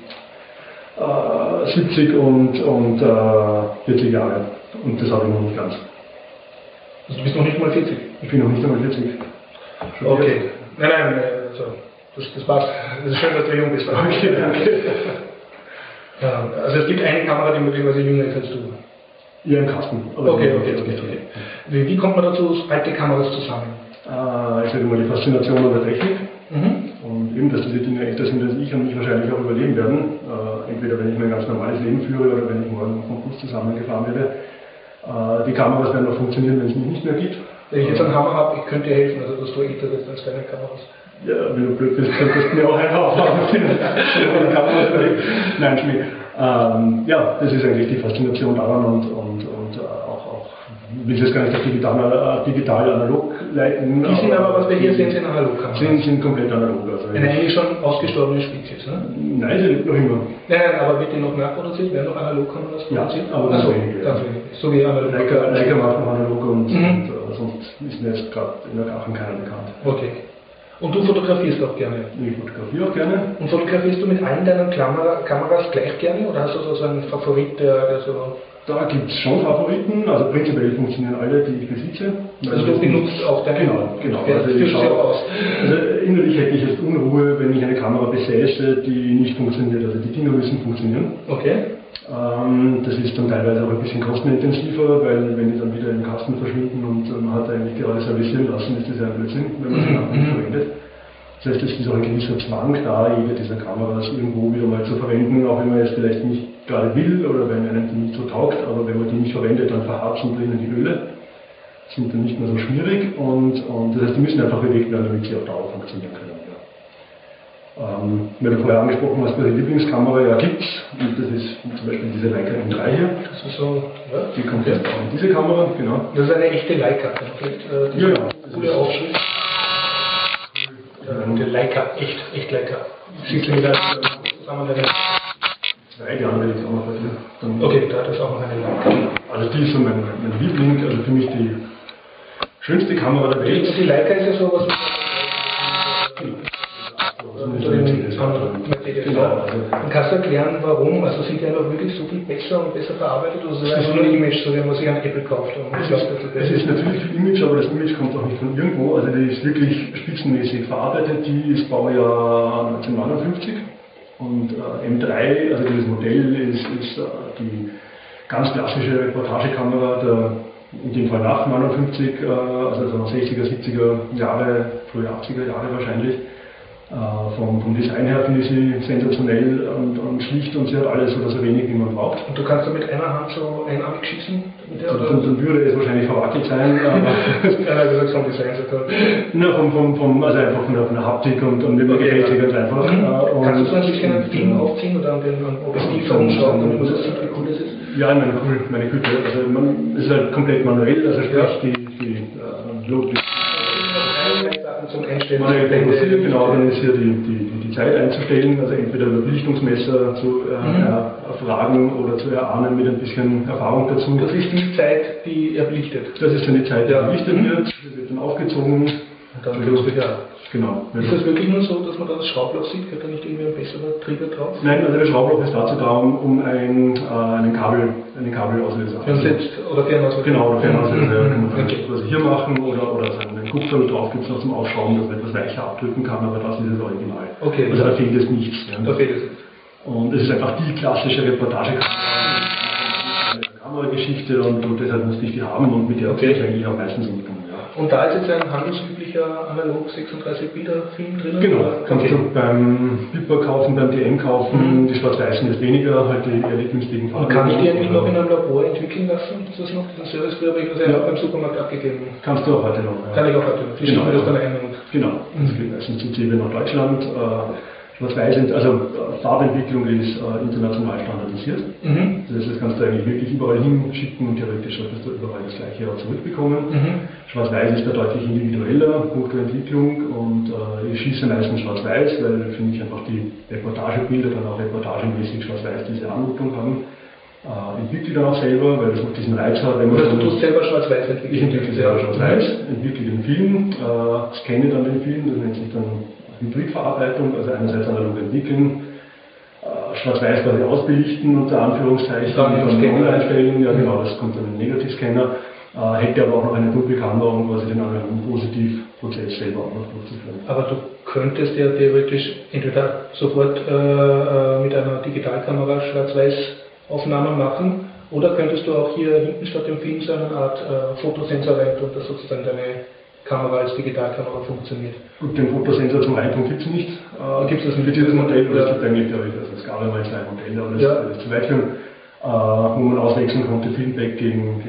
70 und 40 Jahre. Und das habe ich noch nicht ganz. Also du bist noch nicht mal 40? Ich bin noch nicht einmal 40. Okay. Nein, also, das passt. Das ist schön, dass du jung bist. Okay, danke. Ja, also es gibt eine Kamera, die möglicherweise jünger ist als du. Ja, im Kasten. Okay. Wie kommt man dazu, alte Kameras zu sammeln? Ich sage mal die Faszination an der Technik. Und eben, dass diese Dinge älter sind als ich und mich wahrscheinlich auch überleben werden. Entweder wenn ich mein ganz normales Leben führe oder wenn ich morgen vom Bus zusammengefahren werde. Die Kameras werden noch funktionieren, wenn es mich nicht mehr gibt. Wenn ich jetzt einen Hammer habe, ich könnte dir helfen, also dass du älter bist als deine Kameras. Ja, wenn du blöd bist, könntest du mir auch einfach aufhaben. Nein, Schmied. Ja, das ist eigentlich die Faszination daran und auch will es gar nicht auf digital analog leiten. Die sind aber, was wir hier sehen, sind Analogkameras. Sind komplett analog. Also eine eigentlich schon ausgestorbene Spezies, ne? Nein, sie lebt noch immer. Nein, aber wird die noch nachproduziert? Werden noch Analogkameras produziert? Ja, aber ganz wenig. So wie analog. Leica macht noch analog und sonst ist mir jetzt gerade in der Aachen keiner bekannt. Okay. Und du fotografierst auch gerne? Ich fotografiere auch gerne. Und fotografierst du mit allen deinen Kameras gleich gerne oder hast du so einen Favorit, der so... Da gibt es schon Favoriten, also prinzipiell funktionieren alle, die ich besitze. Also du benutzt auch deine... Genau. Also ich schaue aus. Also innerlich hätte ich jetzt Unruhe, wenn ich eine Kamera besäße, die nicht funktioniert. Also die Dinger müssen funktionieren. Okay. Das ist dann teilweise auch ein bisschen kostenintensiver, weil wenn die dann wieder im Kasten verschwinden und man hat eigentlich gerade servicieren lassen, ist das ja ein Blödsinn, wenn man sie nachher nicht verwendet. Das heißt, es ist auch ein gewisser Zwang da, jede dieser Kameras irgendwo wieder mal zu verwenden, auch wenn man es vielleicht nicht gerade will oder wenn einem die nicht so taugt, aber wenn man die nicht verwendet, dann verharzen drinnen die Öle, sind dann nicht mehr so schmierig und das heißt, die müssen einfach bewegt werden, damit sie auf Dauer funktionieren können. Wenn du vorher angesprochen hast, welche Lieblingskamera ja gibt, und das ist zum Beispiel diese Leica M3 hier. Das ist so, ja? Die kommt jetzt auch in diese Kamera, genau. Das ist eine echte Leica. Ja. Gute Aufschrift. Der Leica, echt Leica. Siehst du wieder zusammen deine... Zwei Jahre werde ich auch noch verdienen. Okay, da hat es auch noch eine Leica. Also die ist so mein Liebling, also für mich die schönste Kamera der Welt. Die Leica ist ja sowas... Genau. Und kannst du erklären, warum? Also sind die einfach wirklich so viel besser und besser verarbeitet? Oder ist es einfach nur ein Image, so wie man sich ein Apple kauft? Es ist natürlich viel Image, aber das Image kommt auch nicht von irgendwo. Also die ist wirklich spitzenmäßig verarbeitet. Die ist Baujahr 1959 und M3, also dieses Modell ist die ganz klassische Reportagekamera in dem Fall nach 59, also 60er, 70er Jahre, frühe 80er Jahre wahrscheinlich. Vom Design her finde ich sie sensationell und schlicht und sie hat alles oder so wenig, wie man braucht. Und du kannst da mit einer Hand so einarmig schießen? Dann würde es wahrscheinlich verwackelt sein. Ja, gesagt, vom Design sogar. Also einfach von der Haptik und mir gefällt sie ganz einfach. Kannst du so ein bisschen einen Film aufziehen oder an Objektiv herumschrauben, damit man so sieht, wie cool das ist? Ja, meine Güte. Also es ist halt komplett manuell, also sprich die Load zum Einstellen. Genau, dann ist hier die Zeit einzustellen, also entweder über Belichtungsmesser zu erfragen oder zu erahnen mit ein bisschen Erfahrung dazu. Das ist die Zeit, die er belichtet. Das ist dann die Zeit, die belichtet wird, die wird dann aufgezogen. Und dann Genau. Ist das wirklich nur so, dass man da das Schraubloch sieht? Geht da nicht irgendwie ein besserer Trigger drauf? Nein, also der Schraubloch ist dazu da, um einen Kabelauslöser oder Fernauslöser. Genau, oder Fernauslöser kann man dann quasi hier machen oder einen Kupfer drauf gibt es noch zum Aufschrauben, dass man etwas weicher abdrücken kann, aber das ist das Original. Okay. Also da fehlt es nichts. Ja. Da fehlt es nicht. Und es ist einfach die klassische Reportagekamera-Geschichte und deshalb musste ich die haben und mit der habe ich eigentlich am meisten umgegangen. Und da ist jetzt ein handelsüblicher analog 36 Bilder Film drin? Genau, kannst du beim Bipper kaufen, beim DM kaufen, die schwarz-weißen ist weniger, halt eher die günstigen Farben. Und kann ich die eigentlich noch in einem Labor entwickeln lassen? Ist das noch diesen Service? Früher habe ich das ja beim Supermarkt abgegeben. Kannst du auch heute noch. Kann ich auch heute noch. Die schicken das dann ein. Genau, das geht meistens zu CB nach Deutschland. Schwarz-Weiß sind, also Farbentwicklung ist international standardisiert. Das kannst du eigentlich wirklich überall hinschicken und theoretisch solltest du überall das gleiche auch zurückbekommen. Schwarz-Weiß ist da deutlich individueller, Punktentwicklung und ich schieße meistens Schwarz-Weiß, weil für mich einfach die Reportagebilder dann auch reportagemäßig Schwarz-Weiß diese Anmutung haben. Entwickle dann auch selber, weil das noch diesen Reiz hat. Wenn man du tust selber Schwarz-Weiß entwickeln? Ich entwickle selber Schwarz-Weiß, entwickle den Film, scanne dann den Film, das nennt sich dann Hybridverarbeitung, also einerseits analog entwickeln, Schwarz-Weiß quasi ausbelichten, unter Anführungszeichen, dann online stellen, ja genau, das kommt dann im Negativscanner, hätte aber auch noch eine Doppelkamera, um quasi den analogen Positivprozess selber auch noch durchzuführen. Aber du könntest ja theoretisch entweder sofort mit einer Digitalkamera Schwarz-Weiß-Aufnahmen machen, oder könntest du auch hier hinten statt dem Film so eine Art Fotosensor rein und das sozusagen deine Kamera als Digitalkamera funktioniert. Gut, den Fotosensor zum Reintun gibt es nicht. Gibt es das mit dieses Modell? Oder es gibt eigentlich, glaube ich, es gab einmal 2 Modelle, aber das ist zu weit führen, wo man auswechseln konnte, Filmback gegen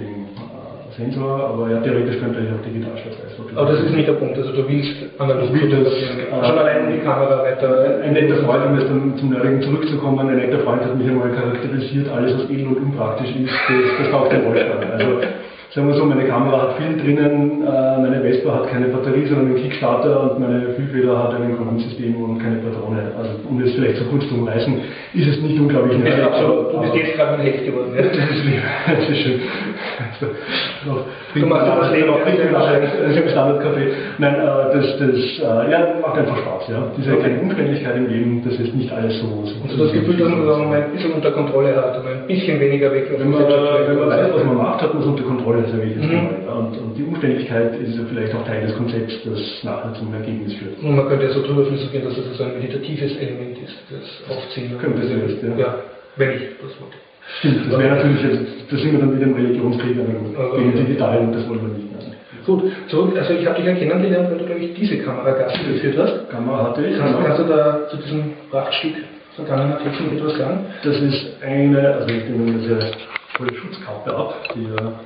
Sensor, aber ja, theoretisch könnte ich auch digital Schwarz-Weiß fotografieren. Aber das ist nicht der Punkt, also du willst analog fotografieren. Schon allein um die Kamera weiter. Ein netter Freund, um jetzt dann zum Nerdigen zurückzukommen, ein netter Freund hat mich einmal charakterisiert, alles was edel und unpraktisch ist, das taugt den Wohlstand. Also, sagen wir so, meine Kamera hat Film drinnen, meine Vespa hat keine Batterie, sondern einen Kickstarter und meine Füllfeder hat ein Kommandsystem und keine Patrone. Also um das vielleicht so kurz zu umreißen, ist es nicht unglaublich nerdig. Du bist jetzt gerade ein Held geworden. Ja? Das ist schön. Du machst das Leben auch nicht im Standardcafé. Nein, das macht einfach Spaß. Ja. Diese kleine Umständlichkeit im Leben, das ist nicht alles so. Und so das Gefühl, dass man das ein bisschen unter Kontrolle hat und ein bisschen weniger weg. Wenn man weiß, was man macht, hat man es unter Kontrolle. Das sage ich jetzt mal. Und die Umständlichkeit ist ja vielleicht auch Teil des Konzepts, das nachher zum Ergebnis führt. Und man könnte ja so drüber philosophieren, dass das so ein meditatives Element ist, das Aufziehen. Könnte es ja, wenn ich das wollte. Stimmt, das wäre natürlich, da sind wir dann wieder im Religionskrieg, gegen digital und das wollen wir nicht mehr. Gut, so, also ich habe dich ja kennengelernt, weil du, glaube ich, diese Kamera Gast geführt hast. Kamera hatte ich. Kannst du da zu diesem Prachtstück vergangener Technik etwas sagen? Das ist also ich nehme diese volle Schutzkappe ab, die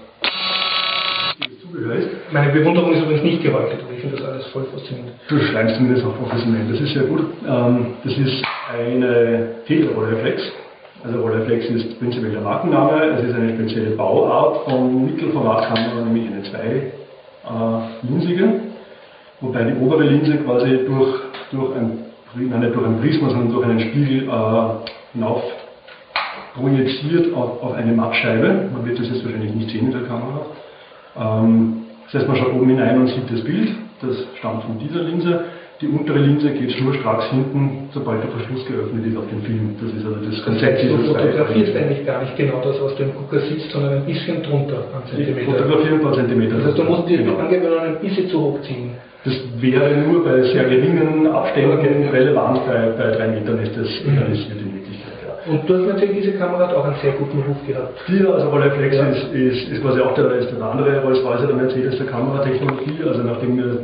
Zubehör ist. Meine Bewunderung ist übrigens nicht geheuchelt, aber ich finde das alles voll faszinierend. Du schreibst zumindest auch professionell, das ist sehr gut. Das ist eine Telerollreflex. Also Rolleiflex ist prinzipiell der Markenname. Es ist eine spezielle Bauart von Mittelformatkamera, nämlich eine 2-linsige, wobei die obere Linse quasi durch ein Prisma, sondern durch einen Spiegel hinauf projiziert auf eine Mattscheibe. Man wird das jetzt wahrscheinlich nicht sehen in der Kamera. Das heißt, man schaut oben hinein und sieht das Bild. Das stammt von dieser Linse. Die untere Linse geht schnurstracks hinten, sobald der Verschluss geöffnet ist auf den Film. Das ist also das Konzept. Du fotografierst eigentlich gar nicht genau das, was du im Gucker siehst, sondern ein bisschen drunter an Zentimeter. Ich fotografiere ein paar Zentimeter. Das heißt, du musst die Angewöhnung ein bisschen zu hoch ziehen. Das wäre nur bei sehr geringen Abständen relevant, bei 3 Metern ist das realisiert in Wirklichkeit. Ja. Und du hast natürlich, diese Kamera hat auch einen sehr guten Ruf gehabt. Die, also Rolleiflex ist quasi auch der andere Rolls-Royce der Mercedes der Kameratechnologie, also nachdem wir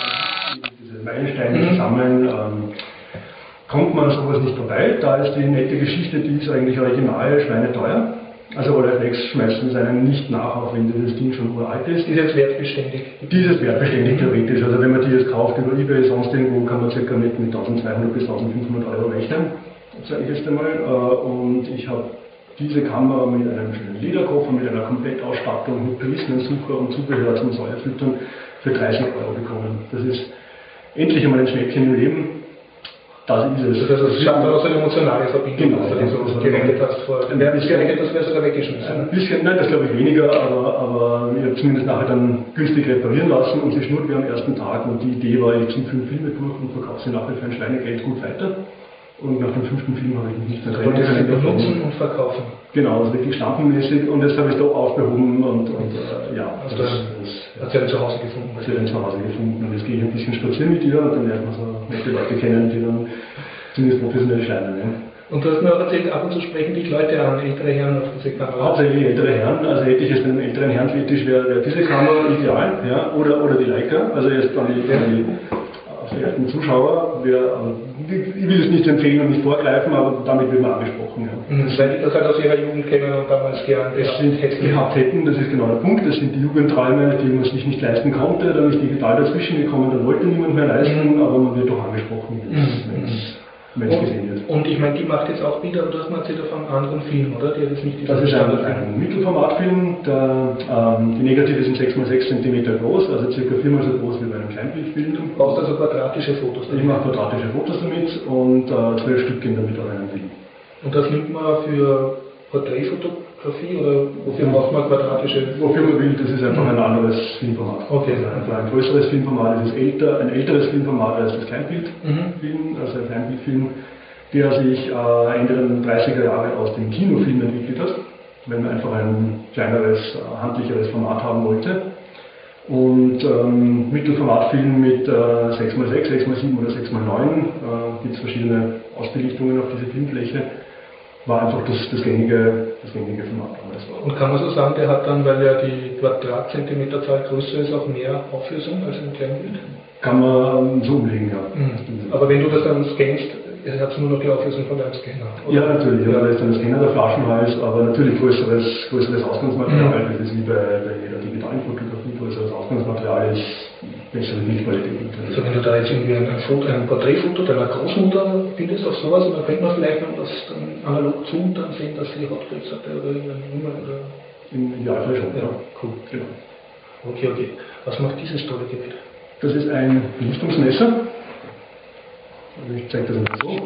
diese Meilensteine sammeln, kommt man sowas nicht vorbei. Da ist die nette Geschichte, die ist eigentlich original schweineteuer. Also Rolleiflex schmeißt uns einen nicht nach, auch wenn dieses Ding schon uralt ist. Die ist jetzt wertbeständig? Die ist wertbeständig theoretisch. Also wenn man die jetzt kauft über eBay, sonst irgendwo, kann man circa mit 1200 bis 1500 Euro rechnen, sage ich jetzt einmal. Und ich habe diese Kamera mit einem schönen Lederkoffer, mit einer Komplettausstattung, mit Prismensucher und Zubehör zum Säurefüttern für 30 Euro bekommen. Das ist endlich einmal ein Schnäppchen im Leben. Das ist es. Das schafft auch so eine emotionale Verbindung, genau, dass du so gerechnet hast vorher. Wer hat gerechnet, das wäre sogar weggeschmissen? Ein bisschen, nein, das glaube ich weniger, aber ich habe zumindest nachher dann günstig reparieren lassen und sie schnurrt wie am ersten Tag und die Idee war, ich ziehe 5 Filme durch und verkaufe sie nachher für ein Schweinegeld gut weiter. Und nach dem 5. Film habe ich mich nicht mehr trennen können. Benutzen und verkaufen. Genau, also wirklich schlampenmäßig und jetzt habe ich es doch aufbehoben und ja. Also hat sie dann zu Hause gefunden? Hat sie dann zu Hause gefunden und jetzt gehe ich ein bisschen spazieren mit ihr und dann lernt man so nette Leute kennen, die dann zumindest professionell scheinen. Ne? Und du hast mir auch erzählt, ab und zu sprechen dich Leute an, ältere Herren auf diese Kamera? Hauptsächlich ältere Herren, also hätte ich jetzt einen älteren Herrenfetisch, wäre diese Kamera ideal, ja, oder die Leica, also jetzt dann die verehrten Zuschauer, ich will es nicht empfehlen und nicht vorgreifen, aber damit wird man angesprochen. Ja. Weil die das halt aus ihrer Jugend kennen und damals gern gehabt hätten, das ist genau der Punkt, das sind die Jugendträume, die man sich nicht leisten konnte, dann ist digital dazwischen gekommen, dann wollte niemand mehr leisten, aber man wird doch angesprochen, wenn es gesehen wird. Und ich meine, die macht jetzt auch wieder, du hast mal erzählt von einem anderen Film, oder? Das ist ein Mittelformatfilm, die Negative sind 6x6 cm groß, also ca. 4-mal so groß wie bei einem Kleinbildfilm. Du brauchst also quadratische Fotos damit? Ich mache quadratische Fotos damit und 12 Stück gehen damit auf einen Film. Und das nimmt man für Porträtfotografie oder wofür braucht man quadratische? Wofür man will, das ist einfach ein anderes Filmformat. Okay. Also einfach ein größeres Filmformat, das ist ein älteres Filmformat als das Kleinbildfilm, also ein Kleinbildfilm, der sich Ende der 30er Jahre aus dem Kinofilm entwickelt hat, wenn man einfach ein kleineres, handlicheres Format haben wollte. Und Mittelformatfilm mit 6x6, 6x7 oder 6x9 gibt es verschiedene Ausbelichtungen auf diese Filmfläche. War einfach das gängige Format. Und kann man so sagen, der hat dann, weil ja die Quadratzentimeterzahl größer ist, auch mehr Auflösung als ein Kleinbild? Kann man so umlegen, ja. Aber wenn du das dann scannst, hat es nur noch die Auflösung von deinem Scanner? Oder? Ja, natürlich. Ja. Da ist dann der Scanner der Flaschenhals, aber natürlich größeres Ausgangsmaterial. Das ist wie bei jeder digitalen Fotografie. Größeres Ausgangsmaterial ist bessere Bildqualität. Also wenn du da jetzt irgendwie ein Porträtfoto deiner Großmutter findest auf sowas, dann könnte man vielleicht, wenn man das dann analog zoomt, dann sehen, dass sie Hotclips hatte oder irgendeine Nummer oder... Im Idealfall schon, ja. Cool. Genau. Okay. Was macht dieses tolle Gerät? Das ist ein Belichtungsmesser. Ich zeige das mal so.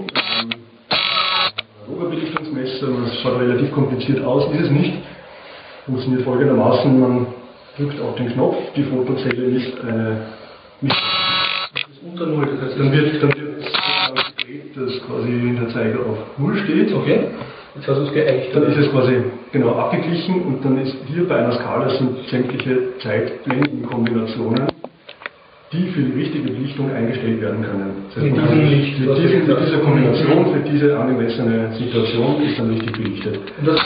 Ein Oberbelichtungsmesser, das schaut relativ kompliziert aus, ist es nicht. Funktioniert folgendermaßen, man drückt auf den Knopf, die Fotozelle ist nicht unter 0, das heißt, dann wird gedreht, dass quasi der Zeiger auf 0 steht. Okay. Jetzt hast du es geeicht. Dann ist es quasi genau abgeglichen und dann ist hier bei einer Skala sind sämtliche Zeitblendenkombinationen, die für die richtige Belichtung eingestellt werden können. Das heißt, mit dieser Kombination für diese angemessene Situation ist dann richtig belichtet. Und das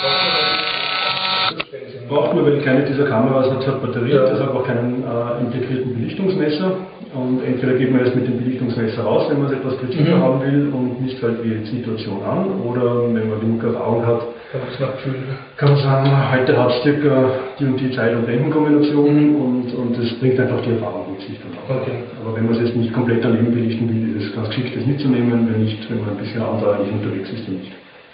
braucht man, weil keine dieser Kameras hat Batterie, deshalb auch keinen integrierten Belichtungsmesser. Und entweder geht man jetzt mit dem Belichtungsmesser raus, wenn man es etwas präziser haben will und misst halt die Situation an, oder wenn man genug Erfahrung hat, kann man sagen, heute hat es circa die und die Zeit- und Blendenkombinationen und das bringt einfach die Erfahrung mit sich dann auch. Okay. Aber wenn man es jetzt nicht komplett daneben belichten will, ist es ganz geschickt, das mitzunehmen, wenn man ein bisschen anderweitig unterwegs ist, dann nicht.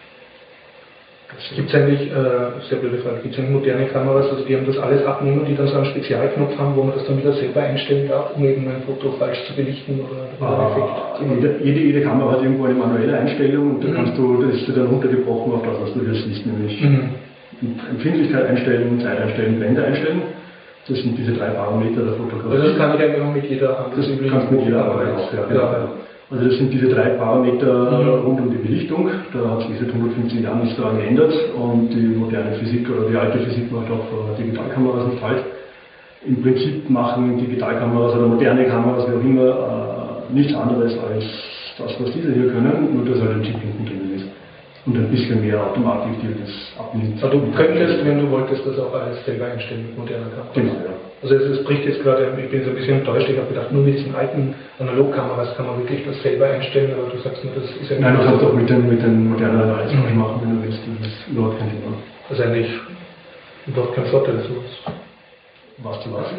Gibt es eigentlich, sehr blöde Frage, gibt es eigentlich moderne Kameras, also die haben das alles abnehmen, die dann so einen Spezialknopf haben, wo man das dann wieder selber einstellen darf, um eben ein Foto falsch zu belichten oder Effekt? Jede Kamera hat irgendwo eine manuelle Einstellung und da kannst du, das ist dann runtergebrochen auf das, was du hier siehst, nämlich Empfindlichkeit einstellen, Zeit einstellen, Blende einstellen. Das sind diese 3 Parameter der Fotografie. Also das kann ich einfach mit jeder Hand. Das kannst du mit jeder Kamera auch, ja. Also das sind diese 3 Parameter rund um die Belichtung. Da hat sich seit 150 Jahren nichts daran geändert und die moderne Physik oder die alte Physik macht auch Digitalkameras nicht halt. Im Prinzip machen Digitalkameras oder moderne Kameras, wie auch immer, nichts anderes als das, was diese hier können, nur dass halt ein Chip hinten drin ist. und ein bisschen mehr Automatik, die das abnimmt. Aber du könntest, wenn du wolltest, das auch alles selber einstellen mit moderner Kamera. Genau, ja. Also es bricht jetzt gerade, ich bin so ein bisschen enttäuscht, ich habe gedacht, nur mit diesen alten Analogkameras kann man wirklich das selber einstellen, aber du sagst mir, das ist ja nicht. Nein, du kannst auch mit den modernen Analysen machen, wenn du willst, das ist überhaupt kein Thema. Das ist eigentlich überhaupt kein Vorteil, sowas. Was du machst.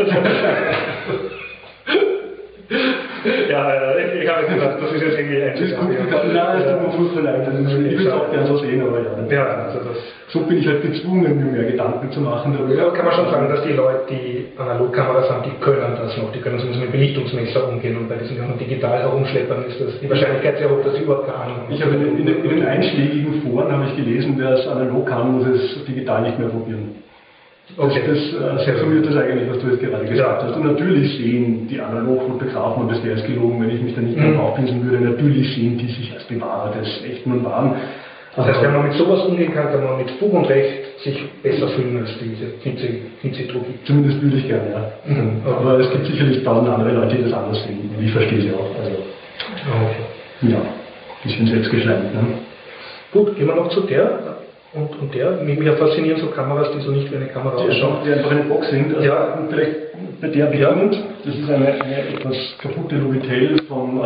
Ja, ich habe gedacht, das ist jetzt irgendwie ein. Das ist gut, nein, es tut mir furchtbar leid, ich will es auch gerne so sehen, aber ja. Ja, also das. So bin ich halt gezwungen, mir mehr Gedanken zu machen darüber. Ja, kann man schon sagen, dass die Leute, die Analogkameras haben, die können das noch, die können zumindest mit Belichtungsmesser umgehen und bei diesen digital herumschleppern ist das die Wahrscheinlichkeit sehr hoch, dass sie überhaupt keine Ahnung haben. Ich habe in den einschlägigen Foren habe ich gelesen, wer es analog kann, muss es digital nicht mehr probieren. Okay. Das summiert das eigentlich, was du jetzt gerade gesagt hast. Und natürlich sehen die Analogfotografen, und das wäre es gelogen, wenn ich mich da nicht mehr aufpinseln würde, natürlich sehen die sich als Bewahrer des Echten und Wahren. Das heißt, wenn man mit sowas umgehen kann, kann man mit Fug und Recht sich besser fühlen als diese Finzi-Drucki. Zumindest würde ich gerne, ja. Aber es gibt sicherlich tausend andere Leute, die das anders sehen. Und ich verstehe sie auch. Also, ja, ein bisschen selbstgeschleimt. Ne? Gut, gehen wir noch zu der. Und der, mich faszinieren so Kameras, die so nicht wie eine Kamera ausschauen. Die einfach eine Box sind. Also ja. Vielleicht bei der beginnend, das ist eine etwas kaputte Lovitel von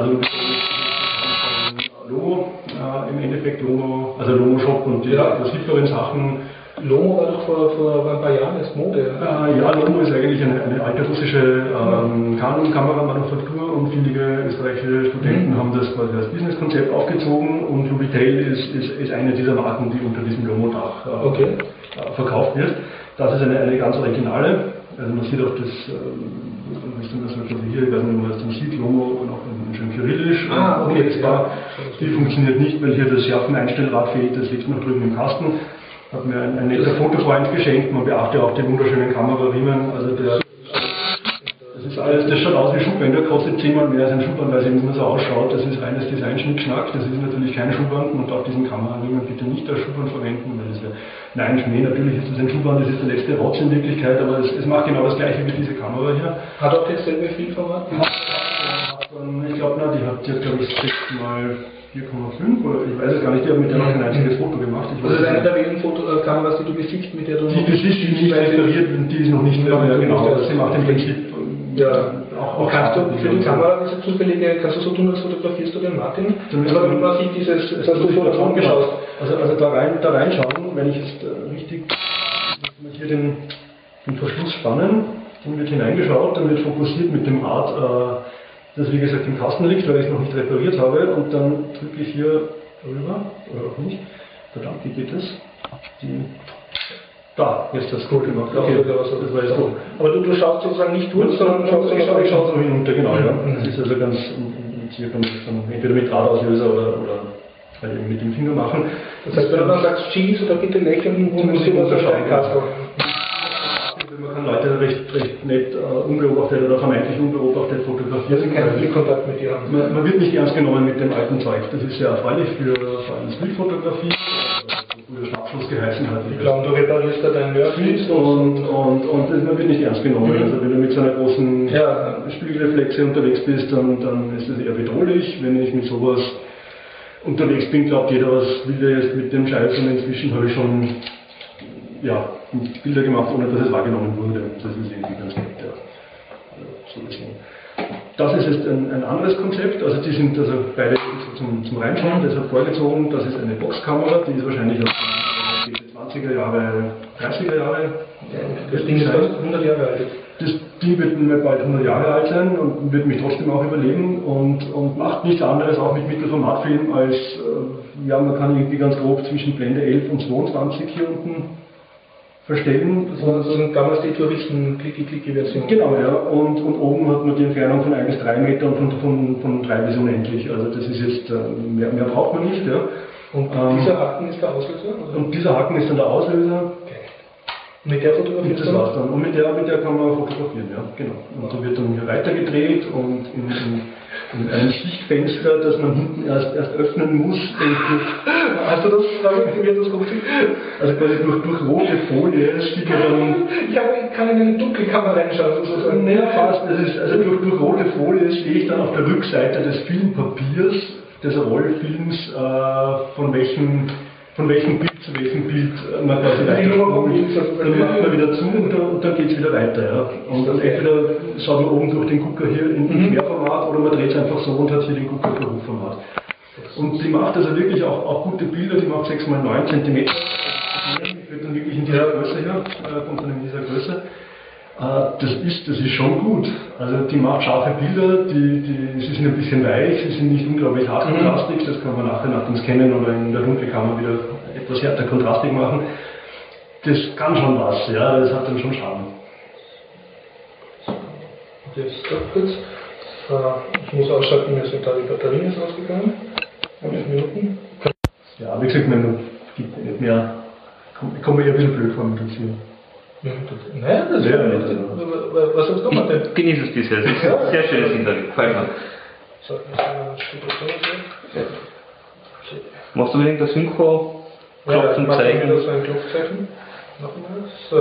Lomo, im Endeffekt Lomo, also Lomo Shop und die etwas hipperen Sachen. Lomo war doch vor ein paar Jahren erst Mode. Ja, Lomo ist eigentlich eine alte russische Canon-Kameramanufaktur und viele österreichische Studenten haben das quasi als Businesskonzept aufgezogen und Lovitel ist eine dieser Marken, die unter diesem Lomo-Dach verkauft wird. Das ist eine ganz originale, also man sieht auch das, hier, ich weiß nicht, ob man das sieht, Lomo noch schön kyrillisch. Die funktioniert nicht, weil hier das Schärfeneinstellrad fehlt, das liegt noch drüben im Kasten. Hat mir ein netter Fotofreund geschenkt, man beachte auch die wunderschönen Kamerariemen, also das ist alles, das schaut aus wie Schuhbänder, kostet 10-mal mehr als ein Schuhband, weil es eben nur so ausschaut, das ist reines Design-Schnickschnack, das ist natürlich kein Schuhband und auch diesen Kamerariemen bitte nicht als Schuhband verwenden, weil das ja, nein, Schmäh, natürlich ist das ein Schuhband, das ist der letzte Rotz in Wirklichkeit, aber es macht genau das gleiche wie diese Kamera hier. Hat auch dasselbe Filmformat? Ich glaube, die hat glaube ich 6x4,5 oder ich weiß es gar nicht, die hat mit der noch kein einziges Foto gemacht. Das ist eine der wenigen Kameras, die du besitzt, mit der du die besitzt, die nicht repariert, die ist noch nicht mehr, genau, sie macht im Prinzip auch kannst du für die Kamera diese zufällige, kannst du so tun, als fotografierst du den Martin? Damit man sieht dieses, das hast du vor davon geschaut. Also da reinschauen, wenn ich jetzt richtig hier den Verschluss spannen, dann wird hineingeschaut, dann wird fokussiert mit dem Rad, das wie gesagt im Kasten liegt, weil ich es noch nicht repariert habe, und dann drücke ich hier rüber, oder auch nicht, verdammt, wie geht das? Da, jetzt das gut gemacht. Okay, das war jetzt gut. Aber du schaust sozusagen nicht durch, sondern ich schaue so hinunter, genau, ja. Das ist also ganz, hier kann man das entweder mit Drahtauslöser oder halt eben mit dem Finger machen. Das heißt, wenn du dann sagst, Cheese oder bitte lächeln, wo musst du unterschauen? Man kann Leute recht nett unbeobachtet oder vermeintlich unbeobachtet fotografieren. Also keinen Blickkontakt mit dir haben. Man wird nicht ernst genommen mit dem alten Zeug. Das ist sehr erfreulich für vor allem Streetfotografie. Guter Schnappschuss geheißen hat. Ich glaube, du reparierst da deinen Murphy und man wird nicht ernst genommen. Also wenn du mit so einer großen Spiegelreflexe unterwegs bist, dann ist das eher bedrohlich. Wenn ich mit sowas unterwegs bin, glaubt jeder, was will der jetzt mit dem Scheiß, und inzwischen habe ich schon Bilder gemacht, ohne dass es wahrgenommen wurde. Das ist irgendwie ganz nett. Ja. Das ist jetzt ein anderes Konzept, also die sind also beide zum Reinschauen, deshalb vorgezogen. Das ist eine Boxkamera, die ist wahrscheinlich aus den 20er Jahre, 30er Jahre. Das Ding ist fast 100 Jahre alt. Das Ding wird bald 100 Jahre alt sein und wird mich trotzdem auch überleben und macht nichts anderes auch mit Mittelformatfilm als, man kann irgendwie ganz grob zwischen Blende 11 und 22 hier unten verstellen. Das sind damals die Touristen-Klicki-Version. Genau, ja. Und oben hat man die Entfernung von 1 bis 3 Meter und von 3 bis unendlich. Also das ist jetzt, mehr braucht man nicht. Ja. Und dieser Haken ist der Auslöser? Oder? Und dieser Haken ist dann der Auslöser. Okay. Und mit der fotografiert das war's dann. Und mit der kann man fotografieren, ja, genau. Und da wird dann hier weitergedreht und in einem Sichtfenster, das man hinten erst öffnen muss. Hast du das? Wie das funktioniert? Also quasi durch rote Folie steht dann. Ich kann in eine dunkle Kamera reinschauen, sozusagen. Naja, fast. Das ist, also durch rote Folie stehe ich dann auf der Rückseite des Filmpapiers des Rollfilms, von welchem Bild zu welchem Bild man quasi weiterkommt. Dann macht man wieder zu und dann geht es wieder weiter. Ja. Und dann entweder schaut man oben durch den Gucker hier in Querformat oder man dreht es einfach so und hat hier den Gucker für Hochformat. Und die macht also wirklich auch gute Bilder, die macht 6x9 cm. Ich würde dann wirklich in dieser Größe hier, kommt dann in dieser Größe. Das ist schon gut. Also die macht scharfe Bilder, sie sind ein bisschen weich, sie sind nicht unglaublich hart kontrastig, das kann man nachher nach dem Scannen oder in der Dunkelkammer wieder etwas härter kontrastig machen. Das kann schon was, ja, das hat dann schon Charme. Jetzt doch kurz. Ich muss ausschalten, mir sind da die Batterien ist ausgegangen. 5 Minuten. Ja, wie gesagt, man gibt nicht mehr, kommt mir ja ein bisschen blöd vor mit uns hier. Nein, das ist was hast du gemacht denn? Genieße es bisher, es ist ein sehr schönes Interview, gefällt mir. So, jetzt ein Stück okay. Machst du unbedingt das Synchro? Ja, zum Zeichen? Zeigen? Das ein Klopfzeichen. Nochmal. So.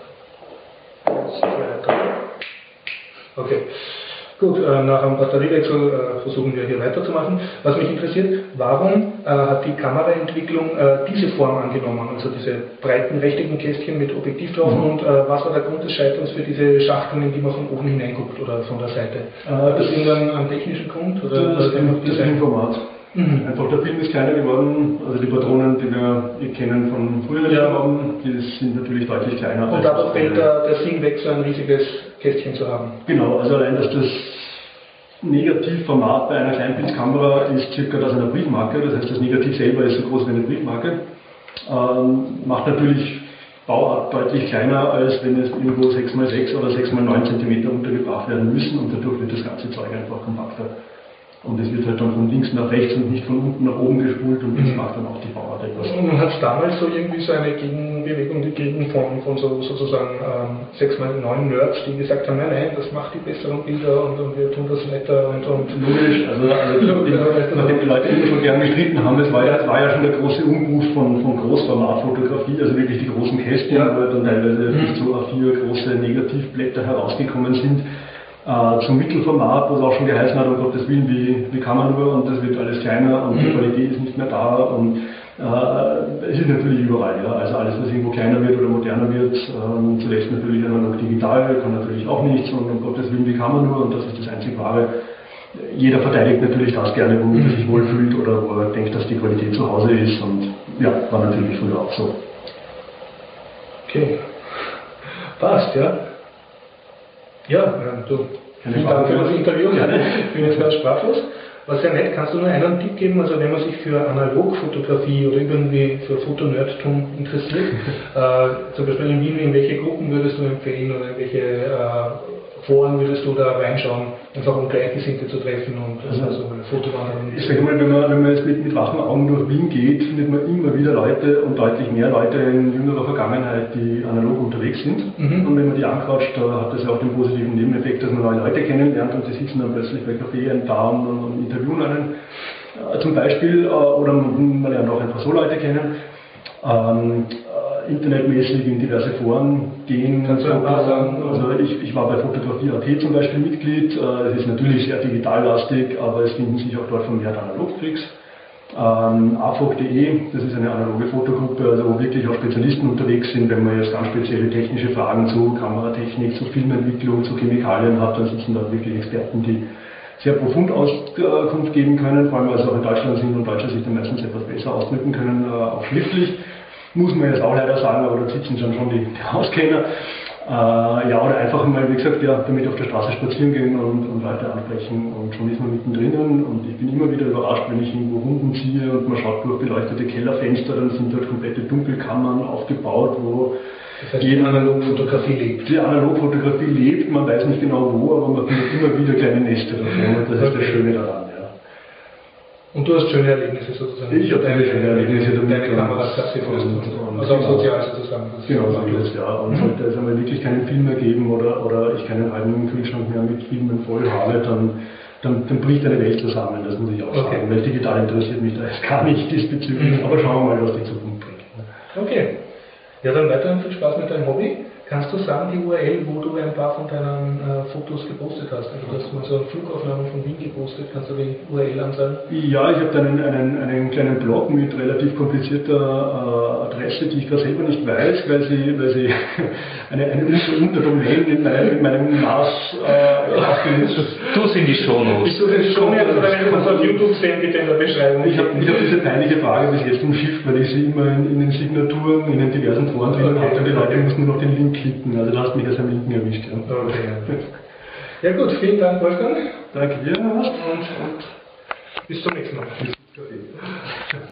2, 3. Okay. Gut, nach einem Batteriewechsel versuchen wir hier weiterzumachen. Was mich interessiert, warum hat die Kameraentwicklung diese Form angenommen, also diese breiten rechteckigen Kästchen mit Objektiv drauf und was war der Grund des Scheiterns für diese Schachteln, in die man von oben hineinguckt oder von der Seite? Das ist irgendein technischen Grund? Oder das Filmformat. Einfach der Film ist kleiner geworden, also die Patronen, die wir kennen von früheren haben, die sind natürlich deutlich kleiner. Und dadurch fällt der Sinn weg, so ein riesiges Kästchen zu haben. Genau, also allein, dass das Negativformat bei einer Kleinbildkamera ist circa das einer Briefmarke, das heißt das Negativ selber ist so groß wie eine Briefmarke, macht natürlich Bauart deutlich kleiner, als wenn es irgendwo 6x6 oder 6x9 cm untergebracht werden müssen und dadurch wird das ganze Zeug einfach kompakter. Und es wird halt dann von links nach rechts und nicht von unten nach oben gespult und das macht dann auch die Bauart etwas. Und hat es damals so irgendwie so eine Gegenbewegung gegeben von so sozusagen 6x9 Nerds, die gesagt haben, nein, das macht die besseren Bilder und wir tun das netter und logisch, nachdem die Leute immer schon gern gestritten haben, es war ja schon der große Umbruch von Großformatfotografie, also wirklich die großen Kästchen, wo dann teilweise bis zu A4 große Negativblätter herausgekommen sind. Zum Mittelformat, wo es auch schon geheißen hat, um Gottes Willen, wie kann man nur, und das wird alles kleiner und die Qualität ist nicht mehr da und es ist natürlich überall, ja. Also alles, was irgendwo kleiner wird oder moderner wird, zuletzt natürlich analog digital, kann natürlich auch nichts und um Gottes Willen, wie kann man nur, und das ist das einzig Wahre. Jeder verteidigt natürlich das gerne, womit er sich wohlfühlt oder wo er denkt, dass die Qualität zu Hause ist und ja, war natürlich früher auch so. Okay, passt, ja. Ja, du. Vielen Dank für das Interview. Ich bin jetzt ganz sprachlos. Was sehr nett, kannst du nur einen Tipp geben, also wenn man sich für Analogfotografie oder irgendwie für Fotonerdtum interessiert, zum Beispiel in Wien, in welche Gruppen würdest du empfehlen oder in welche Foren würdest du da reinschauen, einfach um Gleichgesinnte zu treffen und also eine Fotowanderung? Ich sage mal, wenn man jetzt mit wachen Augen durch Wien geht, findet man immer wieder Leute und deutlich mehr Leute in jüngerer Vergangenheit, die analog unterwegs sind. Und wenn man die anquatscht, da hat das ja auch den positiven Nebeneffekt, dass man neue Leute kennenlernt und die sitzen dann plötzlich bei Café da und interviewen einen zum Beispiel, oder man lernt auch einfach so Leute kennen. Internetmäßig in diverse Foren gehen. Kannst du ein paar sagen? Also ich war bei Fotografie.at zum Beispiel Mitglied. Es ist natürlich sehr digitallastig, aber es finden sich auch dort vermehrt Analogfreaks. afog.de, das ist eine analoge Fotogruppe, also wo wirklich auch Spezialisten unterwegs sind. Wenn man jetzt ganz spezielle technische Fragen zu Kameratechnik, zu Filmentwicklung, zu Chemikalien hat, dann sitzen da wirklich Experten, die sehr profund Auskunft geben können, vor allem weil sie auch in Deutschland sind und Deutsche sich dann meistens etwas besser ausdrücken können, auch schriftlich. Muss man jetzt auch leider sagen, aber da sitzen schon die Hauskenner. Ja, oder einfach mal, wie gesagt, ja, damit auf der Straße spazieren gehen und Leute ansprechen und schon ist man mittendrin und ich bin immer wieder überrascht, wenn ich irgendwo Runden ziehe und man schaut durch beleuchtete Kellerfenster, dann sind dort komplette Dunkelkammern aufgebaut, wo das heißt, die Analogfotografie lebt. Die Analogfotografie lebt, man weiß nicht genau wo, aber man findet immer wieder kleine Nester davon und das ist das Schöne daran. Und du hast schöne Erlebnisse sozusagen. Ich habe schöne Erlebnisse damit. Deine Kameras und also auch sozial sozusagen. Genau, so ist es, ja. Und sollte es einmal wirklich keinen Film mehr geben oder ich keinen halben Kühlschrank mehr mit Filmen voll habe, dann bricht eine Welt zusammen, das muss ich auch sagen. Weil digital interessiert mich da jetzt gar nicht diesbezüglich, aber schauen wir mal, was die Zukunft bringt. Okay. Ja, dann weiterhin viel Spaß mit deinem Hobby. Kannst du sagen, die URL, wo du ein paar von deinen Fotos gepostet hast. Also du hast mal so Flugaufnahmen von Wien gepostet. Kannst du die URL ansagen? Ja, ich habe da einen kleinen Blog mit relativ komplizierter Adresse, die ich gerade selber nicht weiß, weil sie eine Unterdomain in meinem NAS ausgelöst ist. Du sind die Shownotes. Ich suche die Shownotes, oder wenn du mal auf YouTube sehen, bitte in der Beschreibung. Ich habe diese peinliche Frage bis jetzt umschifft, weil ich sie immer in den Signaturen, in den diversen Foren drin habe und die Leute müssen nur noch den Link klicken. Also da hast du mich als am Linken erwischt. Ja. Okay. Ja gut, vielen Dank, Wolfgang. Danke dir, Horst. Und bis zum nächsten Mal.